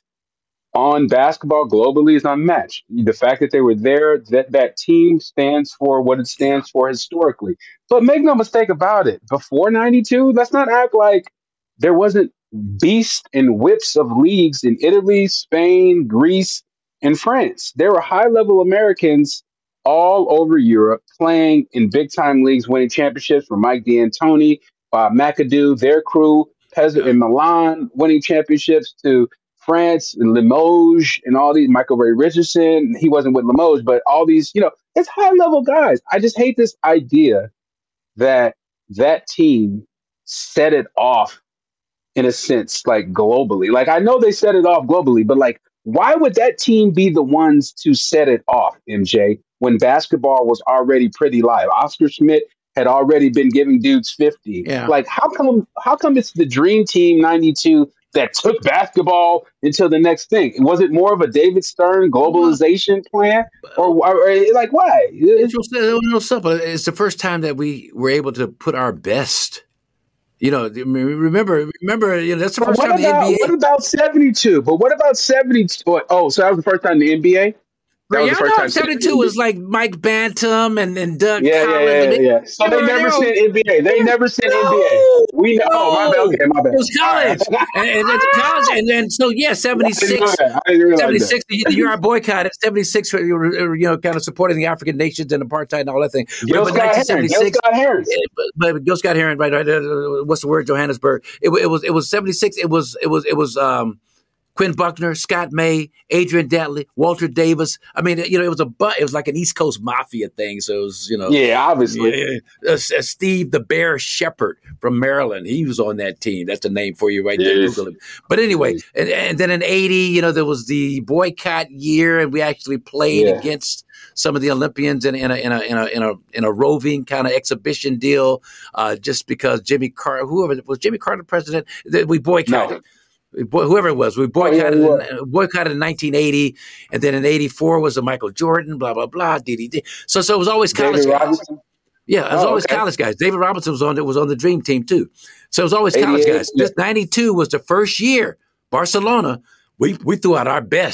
on basketball globally is unmatched. The fact that they were there, that team stands for what it stands for historically. But make no mistake about it, before 92, let's not act like there wasn't beasts and whips of leagues in Italy, Spain, Greece, and France. There were high-level Americans all over Europe playing in big-time leagues, winning championships, from Mike D'Antoni, Bob McAdoo, their crew, Pezzo in Milan, winning championships, to France and Limoges and all these, Michael Ray Richardson. He wasn't with Limoges, but all these, it's high-level guys. I just hate this idea that team set it off in a sense, globally. I know they set it off globally, but why would that team be the ones to set it off, MJ, when basketball was already pretty live? Oscar Schmidt had already been giving dudes 50. Yeah. How come it's the Dream Team 92 that took basketball into the next thing? Was it more of a David Stern globalization plan? Or why? It's simple. It's the first time that we were able to put our best. Remember, that's the first time the NBA. What about 72? But what about 72? Oh, so that was the first time the NBA? That was the first time 72 was like Mike Bantam and Doug Collins. Yeah. So they never sent NBA. They never sent NBA. We know. Oh, my bad. It was college. and then, 76. 76, the year I boycotted. 76, kind of supporting the African nations and apartheid and all that thing. Gil Scott Heron. But Gil Scott Heron, right? What's the word? Johannesburg. It was 76. It was Quinn Buckner, Scott May, Adrian Dantley, Walter Davis. I mean, it was like an East Coast mafia thing. So it was, obviously. Steve the Bear Shepherd from Maryland. He was on that team. That's the name for you right there. Google him. But anyway, and then in 80, there was the boycott year, and we actually played against some of the Olympians in a roving kind of exhibition deal, just because Jimmy Carter, president, we boycotted. No. Whoever it was, we boycotted in 1980, and then in 84 was a Michael Jordan, blah blah blah, So it was always college David guys. Robinson? Yeah, it was always college guys. David Robinson was on the Dream Team too. So it was always college guys. This 92 was the first year Barcelona. We threw out our best.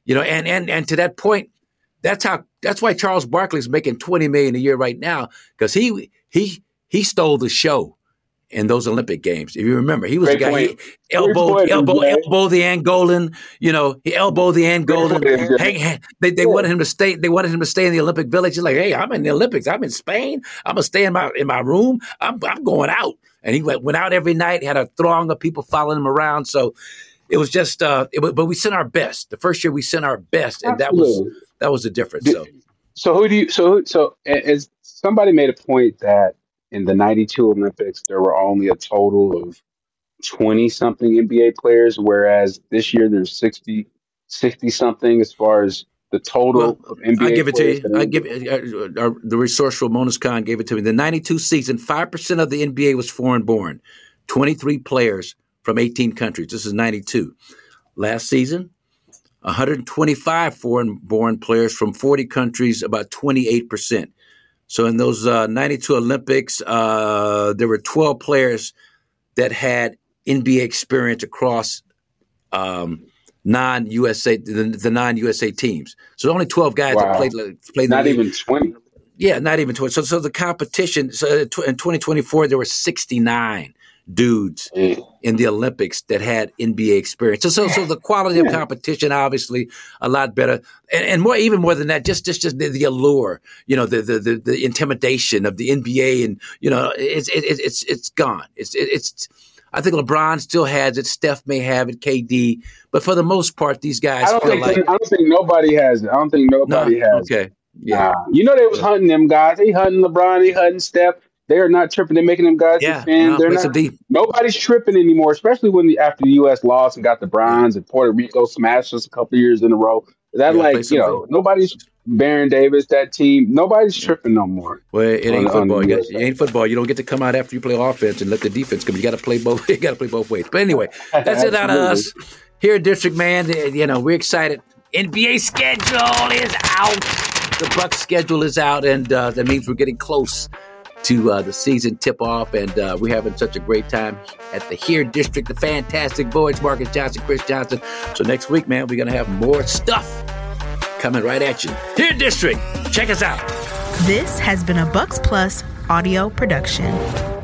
And to that point, that's why Charles Barkley's making $20 million a year right now, because he stole the show in those Olympic Games. If you remember, he was the guy. He elbowed the Angolan. He elbowed the Angolan. They wanted him to stay. They wanted him to stay in the Olympic Village. He's like, hey, I'm in the Olympics. I'm in Spain. I'm gonna stay in my room. I'm going out. And he went out every night. Had a throng of people following him around. So it was just. But we sent our best. The first year we sent our best, and Absolutely. that was the difference. So as somebody made a point that in the 92 Olympics, there were only a total of 20-something NBA players, whereas this year there's 60-something as far as the total of NBA I give it players. to you. I give the resourceful Monas Khan gave it to me. The 92 season, 5% of the NBA was foreign-born, 23 players from 18 countries. This is 92. Last season, 125 foreign-born players from 40 countries, about 28%. So in those 92 Olympics, there were 12 players that had NBA experience across non-USA, the non-USA teams. So only 12 guys that played. Not even 20. Yeah, not even 20. So the competition. So in 2024, there were 69 dudes in the Olympics that had NBA experience. So the quality of competition, obviously, a lot better, and even more than that, just the allure, the intimidation of the NBA, and it's gone. It's I think LeBron still has it. Steph may have it. KD, but for the most part, these guys I don't think nobody has it. Has it. Okay. Yeah. They was hunting them guys. They hunting LeBron. They hunting Steph. They are not tripping. They're making them guys defend. Nobody's tripping anymore, especially after the U.S. lost and got the bronze and Puerto Rico smashed us a couple of years in a row. Nobody's Baron Davis, that team. Nobody's tripping no more. Well, it ain't football. It ain't football. You don't get to come out after you play offense and let the defense come. You got to play both. You got to play both ways. But anyway, that's it out of us here at District Man. We're excited. NBA schedule is out. The Bucs schedule is out, and that means we're getting close to the season tip-off, and we're having such a great time at the Here District, the fantastic boys, Marcus Johnson, Chris Johnson. So next week, man, we're going to have more stuff coming right at you. Here District, check us out. This has been a Bucs Plus audio production.